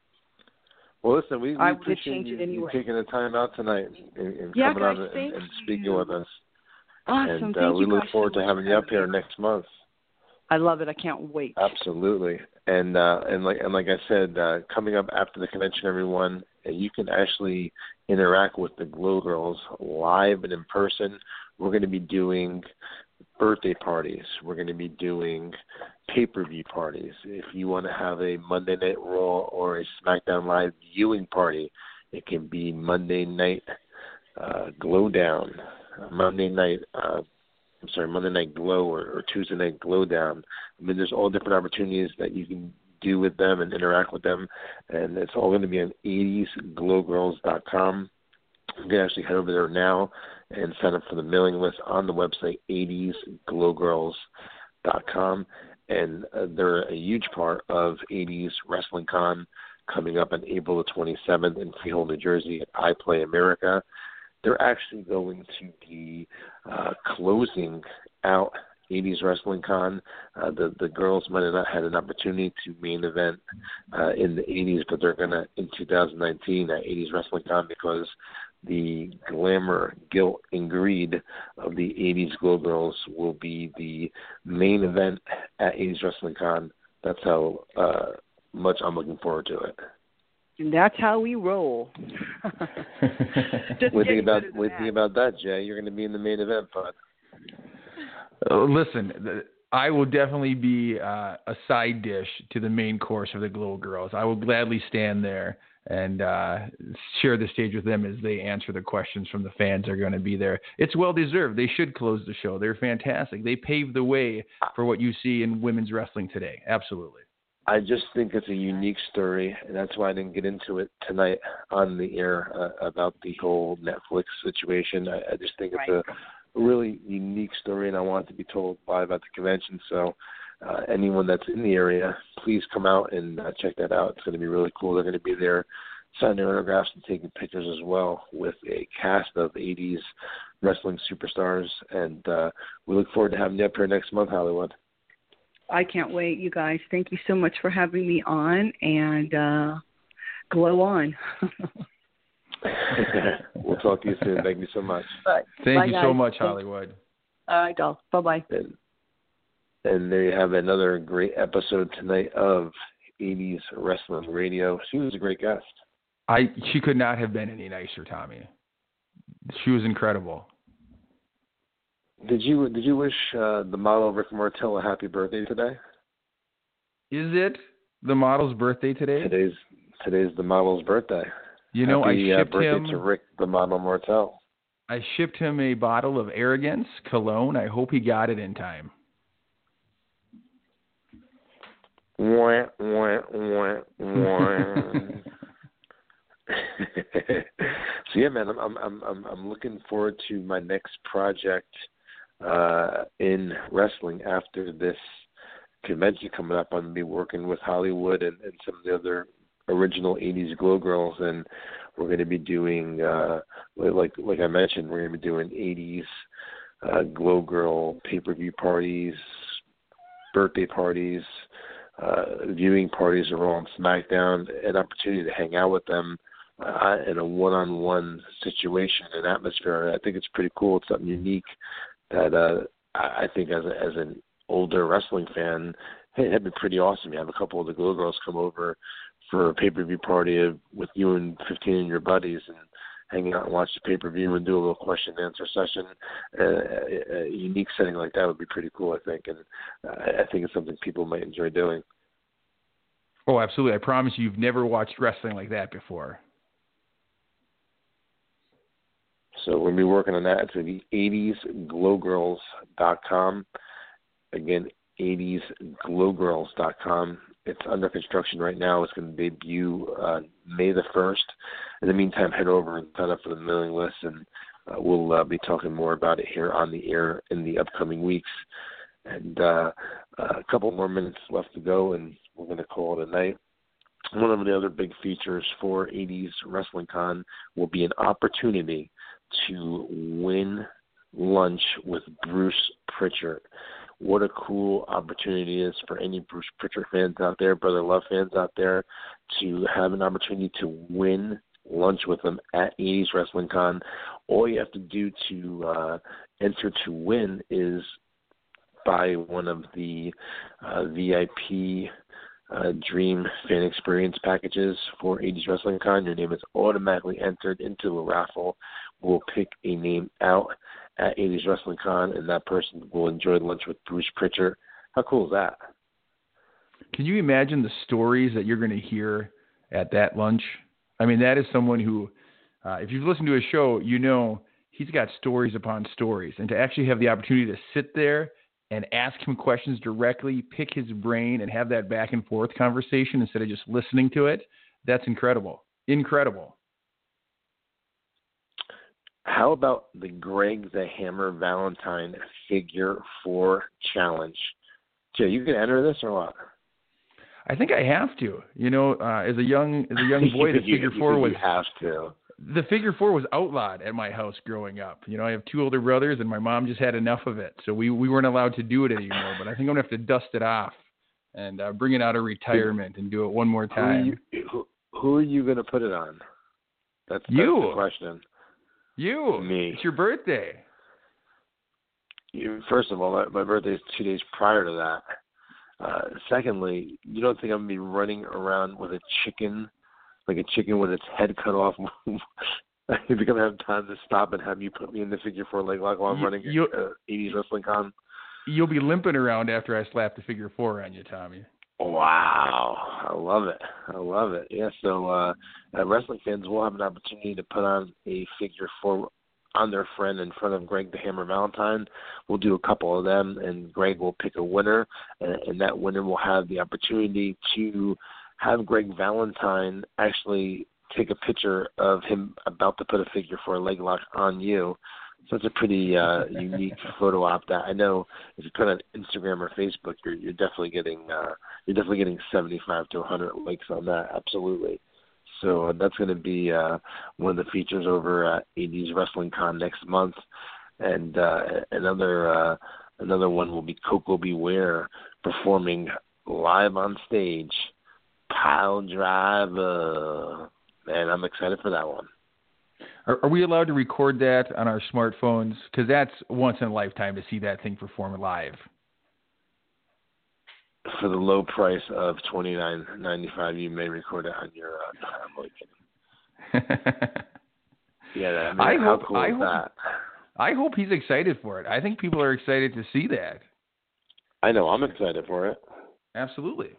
Well, listen, we, we I appreciate you, anyway. you taking the time out tonight and, and yeah, coming guys, on and, and speaking you. with us. Awesome. And Thank uh, we you look guys forward so to having you up here next month. I love it. I can't wait. Absolutely. And uh, and like and like I said, uh, coming up after the convention, everyone, you can actually interact with the Glow Girls live and in person. We're going to be doing birthday parties. We're going to be doing pay-per-view parties. If you want to have a Monday Night Raw or a SmackDown Live viewing party, it can be Monday Night uh, Glow Down, Monday Night, uh, I'm sorry, Monday Night Glow or, or Tuesday Night Glow Down. I mean, there's all different opportunities that you can do with them and interact with them, and it's all going to be on eighties glow girls dot com. You can actually head over there now and sign up for the mailing list on the website, eighties glow girls dot com. And uh, they're a huge part of eighties Wrestling Con coming up on April the twenty-seventh in Freehold, New Jersey at iPlay America. They're actually going to be uh, closing out eighties Wrestling Con. Uh, the, the girls might have not had an opportunity to main event uh, in the eighties, but they're going to, in two thousand nineteen, at eighties Wrestling Con, because the glamour, guilt, and greed of the eighties Glow Girls will be the main event at eighties Wrestling Con. That's how uh, much I'm looking forward to it. And that's how we roll. Wait think about wait think about that, Jay. You're going to be in the main event, bud. Uh, listen, the, I will definitely be uh, a side dish to the main course of the Glow Girls. I will gladly stand there and uh, share the stage with them as they answer the questions from the fans that are going to be there. It's well deserved. They should close the show. They're fantastic. They paved the way for what you see in women's wrestling today. Absolutely. I just think it's a unique story, and that's why I didn't get into it tonight on the air uh, about the whole Netflix situation. I, I just think Right. it's a really unique story, and I want it to be told live at the convention. So uh, anyone that's in the area, please come out and uh, check that out. It's going to be really cool. They're going to be there signing autographs and taking pictures as well with a cast of eighties wrestling superstars, and uh, we look forward to having you up here next month, Hollywood. I can't wait, you guys. Thank you so much for having me on, and uh, glow on. We'll talk to you soon. Thank you so much. Bye. Thank Bye, you guys. so much, Thanks. Hollywood. All right, doll. Bye-bye. And, and there you have another great episode tonight of eighties Wrestling Radio. She was a great guest. I She could not have been any nicer, Tommy. She was incredible. Did you did you wish uh, the model Rick Martel a happy birthday today? Is it the model's birthday today? Today's today's the model's birthday. You know, happy, I shipped uh, birthday him. to Rick the model Martel. I shipped him a bottle of Arrogance cologne. I hope he got it in time. Wah, wah, wah, wah. So yeah, man, I'm I'm I'm I'm looking forward to my next project uh, in wrestling after this convention coming up. I'm going to be working with Hollywood and, and some of the other original eighties Glow Girls, and we're going to be doing uh, like like I mentioned, we're going to be doing eighties uh, Glow Girl pay-per-view parties, birthday parties, uh, viewing parties are all on SmackDown, an opportunity to hang out with them uh, in a one-on-one situation and atmosphere. I think it's pretty cool. It's something unique that uh, I think as a, as an older wrestling fan, hey, it'd be pretty awesome. You have a couple of the Glow Girls come over for a pay-per-view party of, with you and fifteen of your buddies and hang out and watch the pay-per-view and do a little question and answer session. Uh, a, a unique setting like that would be pretty cool, I think, and uh, I think it's something people might enjoy doing. Oh, absolutely. I promise you, you've never watched wrestling like that before. So we're going to be working on that. It's going to be eighties glow girls dot com. Again, eighties glow girls dot com. It's under construction right now. It's going to debut uh, May the first. In the meantime, head over and sign up for the mailing list, and uh, we'll uh, be talking more about it here on the air in the upcoming weeks. And uh, a couple more minutes left to go, and we're going to call it a night. One of the other big features for eighties Wrestling Con will be an opportunity to win lunch with Bruce Pritchard. What a cool opportunity it is for any Bruce Pritchard fans out there, Brother Love fans out there, to have an opportunity to win lunch with him at eighties Wrestling Con. All you have to do to uh, enter to win is buy one of the uh, V I P uh, Dream Fan Experience packages for eighties Wrestling Con. Your name is automatically entered into a raffle. We'll pick a name out at eighties Wrestling Con, and that person will enjoy lunch with Bruce Pritchard. How cool is that? Can you imagine the stories that you're going to hear at that lunch? I mean, that is someone who, uh, if you've listened to his show, you know he's got stories upon stories. And to actually have the opportunity to sit there and ask him questions directly, pick his brain, and have that back and forth conversation instead of just listening to it, that's incredible. Incredible. How about the Greg the Hammer Valentine Figure Four Challenge? Jay, you can enter this or what? I think I have to. You know, uh, as a young as a young boy, the you, figure you, four you was have to. The figure four was outlawed at my house growing up. You know, I have two older brothers, and my mom just had enough of it, so we we weren't allowed to do it anymore. But I think I'm gonna have to dust it off and uh, bring it out of retirement and do it one more time. Who are you, who, who are you gonna put it on? That's, that's you. the question. You. Me. It's your birthday. You, first of all, my, my birthday is two days prior to that. Uh, secondly, you don't think I'm going to be running around with a chicken, like a chicken with its head cut off? You're going to have time to stop and have you put me in the figure four leg lock while I'm you, running you, uh, eighties Wrestling Con? you'll be limping around after I slap the figure four on you, Tommy. Wow, I love it. I love it. Yeah, so uh, uh, wrestling fans will have an opportunity to put on a figure four on their friend in front of Greg the Hammer Valentine. We'll do a couple of them, and Greg will pick a winner, and, and that winner will have the opportunity to have Greg Valentine actually take a picture of him about to put a figure four leg lock on you. So it's a pretty uh, unique photo op that I know if you put on Instagram or Facebook, you're, you're definitely getting uh, you're definitely getting seventy-five to one hundred likes on that. Absolutely. So uh, that's going to be uh, one of the features over at eighties Wrestling Con next month, and uh, another uh, another one will be Coco Beware performing live on stage. Pile Driver. Man, I'm excited for that one. Are, are we allowed to record that on our smartphones? Because that's once in a lifetime to see that thing perform live. For the low price of twenty-nine ninety-five, you may record it on your. Uh, I'm only kidding. Yeah, I mean, I how hope, cool I is hope, that? I hope he's excited for it. I think people are excited to see that. I know, I'm excited for it. Absolutely.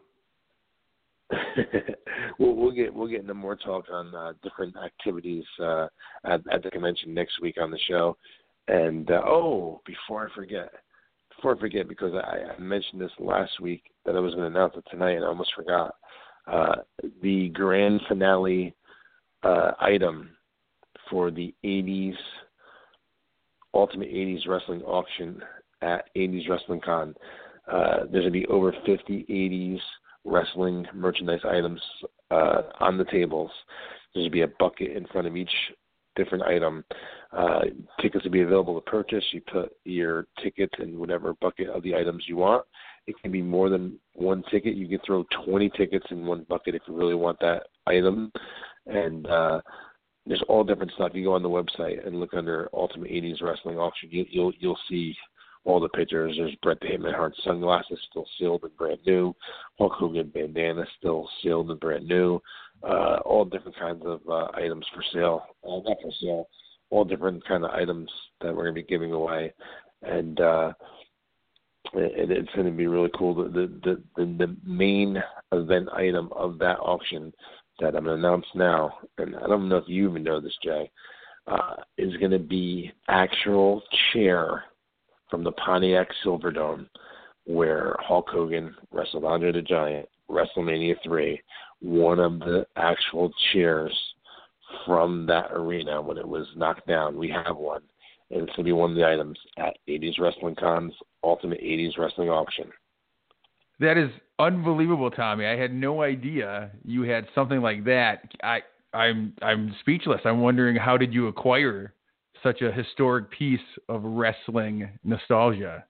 we'll, we'll get we'll get into more talk on uh, different activities uh, at, at the convention next week on the show. And uh, oh, before I forget, before I forget, because I, I mentioned this last week that I was going to announce it tonight, and I almost forgot. Uh, the grand finale uh, item for the eighties Ultimate eighties Wrestling Auction at eighties Wrestling Con. Uh, there's going to be over fifty eighties wrestling merchandise items uh, on the tables. There's going to be a bucket in front of each different item. Uh, tickets will be available to purchase. You put your tickets in whatever bucket of the items you want. It can be more than one ticket. You can throw twenty tickets in one bucket if you really want that item. And uh, there's all different stuff. You go on the website and look under Ultimate eighties Wrestling Auction. You, you'll you'll see all the pictures. There's Bret the Hitman Hart sunglasses still sealed and brand new. Hulk Hogan bandana still sealed and brand new. Uh, all different kinds of uh, items for sale. Uh, not for sale. All different kind of items that we're going to be giving away. And uh, it, it's going to be really cool. The, the, the, the main event item of that auction that I'm going to announce now, and I don't know if you even know this, Jay, uh, is going to be actual chair from the Pontiac Silverdome, where Hulk Hogan wrestled Andre the Giant, WrestleMania three, one of the actual chairs from that arena when it was knocked down. We have one, and it's going to be one of the items at eighties Wrestling Con's Ultimate eighties Wrestling Auction. That is unbelievable, Tommy. I had no idea you had something like that. I, I'm, I'm speechless. I'm wondering, how did you acquire such a historic piece of wrestling nostalgia?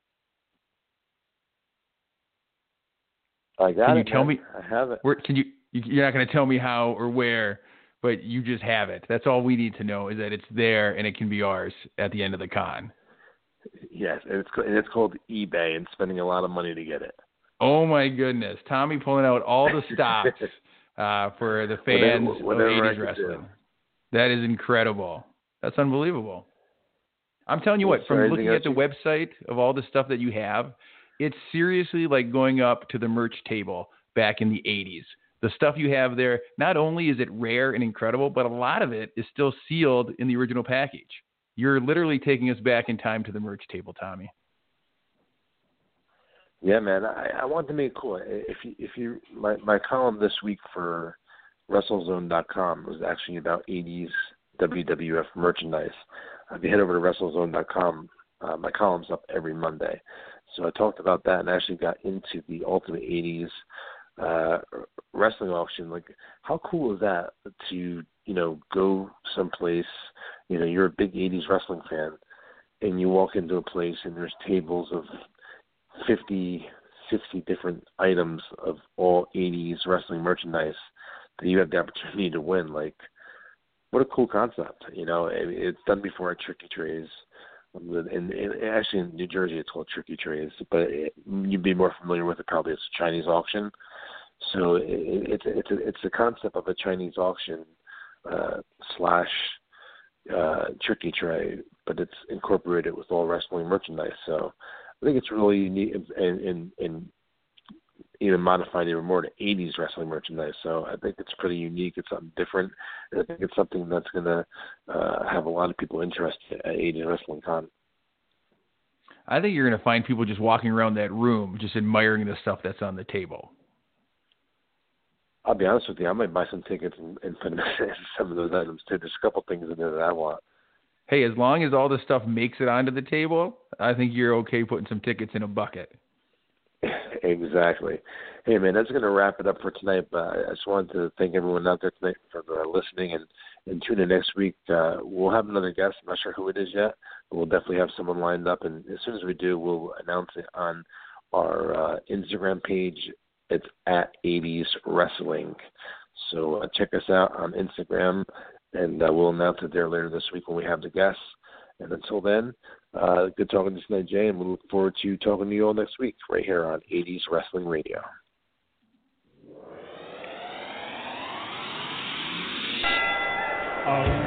I got can it. you tell man. me? I have it. Where can you? You're not going to tell me how or where, but you just have it. That's all we need to know, is that it's there and it can be ours at the end of the con. Yes, and it's and it's called eBay, and spending a lot of money to get it. Oh my goodness, Tommy pulling out all the stops uh, for the fans whatever, whatever of eighties wrestling. That is incredible. That's unbelievable. I'm telling you what, from looking at the website of all the stuff that you have, it's seriously like going up to the merch table back in the eighties. The stuff you have there, not only is it rare and incredible, but a lot of it is still sealed in the original package. You're literally taking us back in time to the merch table, Tommy. Yeah, man. I, I want to make it cool. If you, if you, my, my column this week for WrestleZone dot com was actually about eighties W W F merchandise. If you head over to WrestleZone dot com, uh, my column's up every Monday. So I talked about that and actually got into the Ultimate eighties uh, wrestling auction. Like, how cool is that to, you know, go someplace, you know, you're a big eighties wrestling fan, and you walk into a place and there's tables of fifty, sixty different items of all eighties wrestling merchandise that you have the opportunity to win. Like, what a cool concept. You know, it, it's done before at Tricky Trays. And, and actually in New Jersey it's called Tricky Trays, but it, you'd be more familiar with it probably as a Chinese auction. So it, it's it's a, it's a concept of a Chinese auction uh, slash uh, Tricky Tray, but it's incorporated with all wrestling merchandise. So I think it's really unique and, and, and even modified even more to eighties wrestling merchandise. So I think it's pretty unique. It's something different. And I think it's something that's going to uh, have a lot of people interested at eighties Wrestling Con. I think you're going to find people just walking around that room just admiring the stuff that's on the table. I'll be honest with you, I might buy some tickets and, and put some of those items too. There's a couple things in there that I want. Hey, as long as all this stuff makes it onto the table, I think you're okay putting some tickets in a bucket. Exactly. Hey, man, that's going to wrap it up for tonight. But I just wanted to thank everyone out there tonight for uh, listening, and, and tune in next week. Uh, we'll have another guest. I'm not sure who it is yet, but we'll definitely have someone lined up. And as soon as we do, we'll announce it on our uh, Instagram page. It's at eighties Wrestling. So uh, check us out on Instagram, and uh, we'll announce it there later this week when we have the guests. And until then, uh, good talking to you tonight, Jay, and we look forward to talking to you all next week right here on eighties Wrestling Radio. All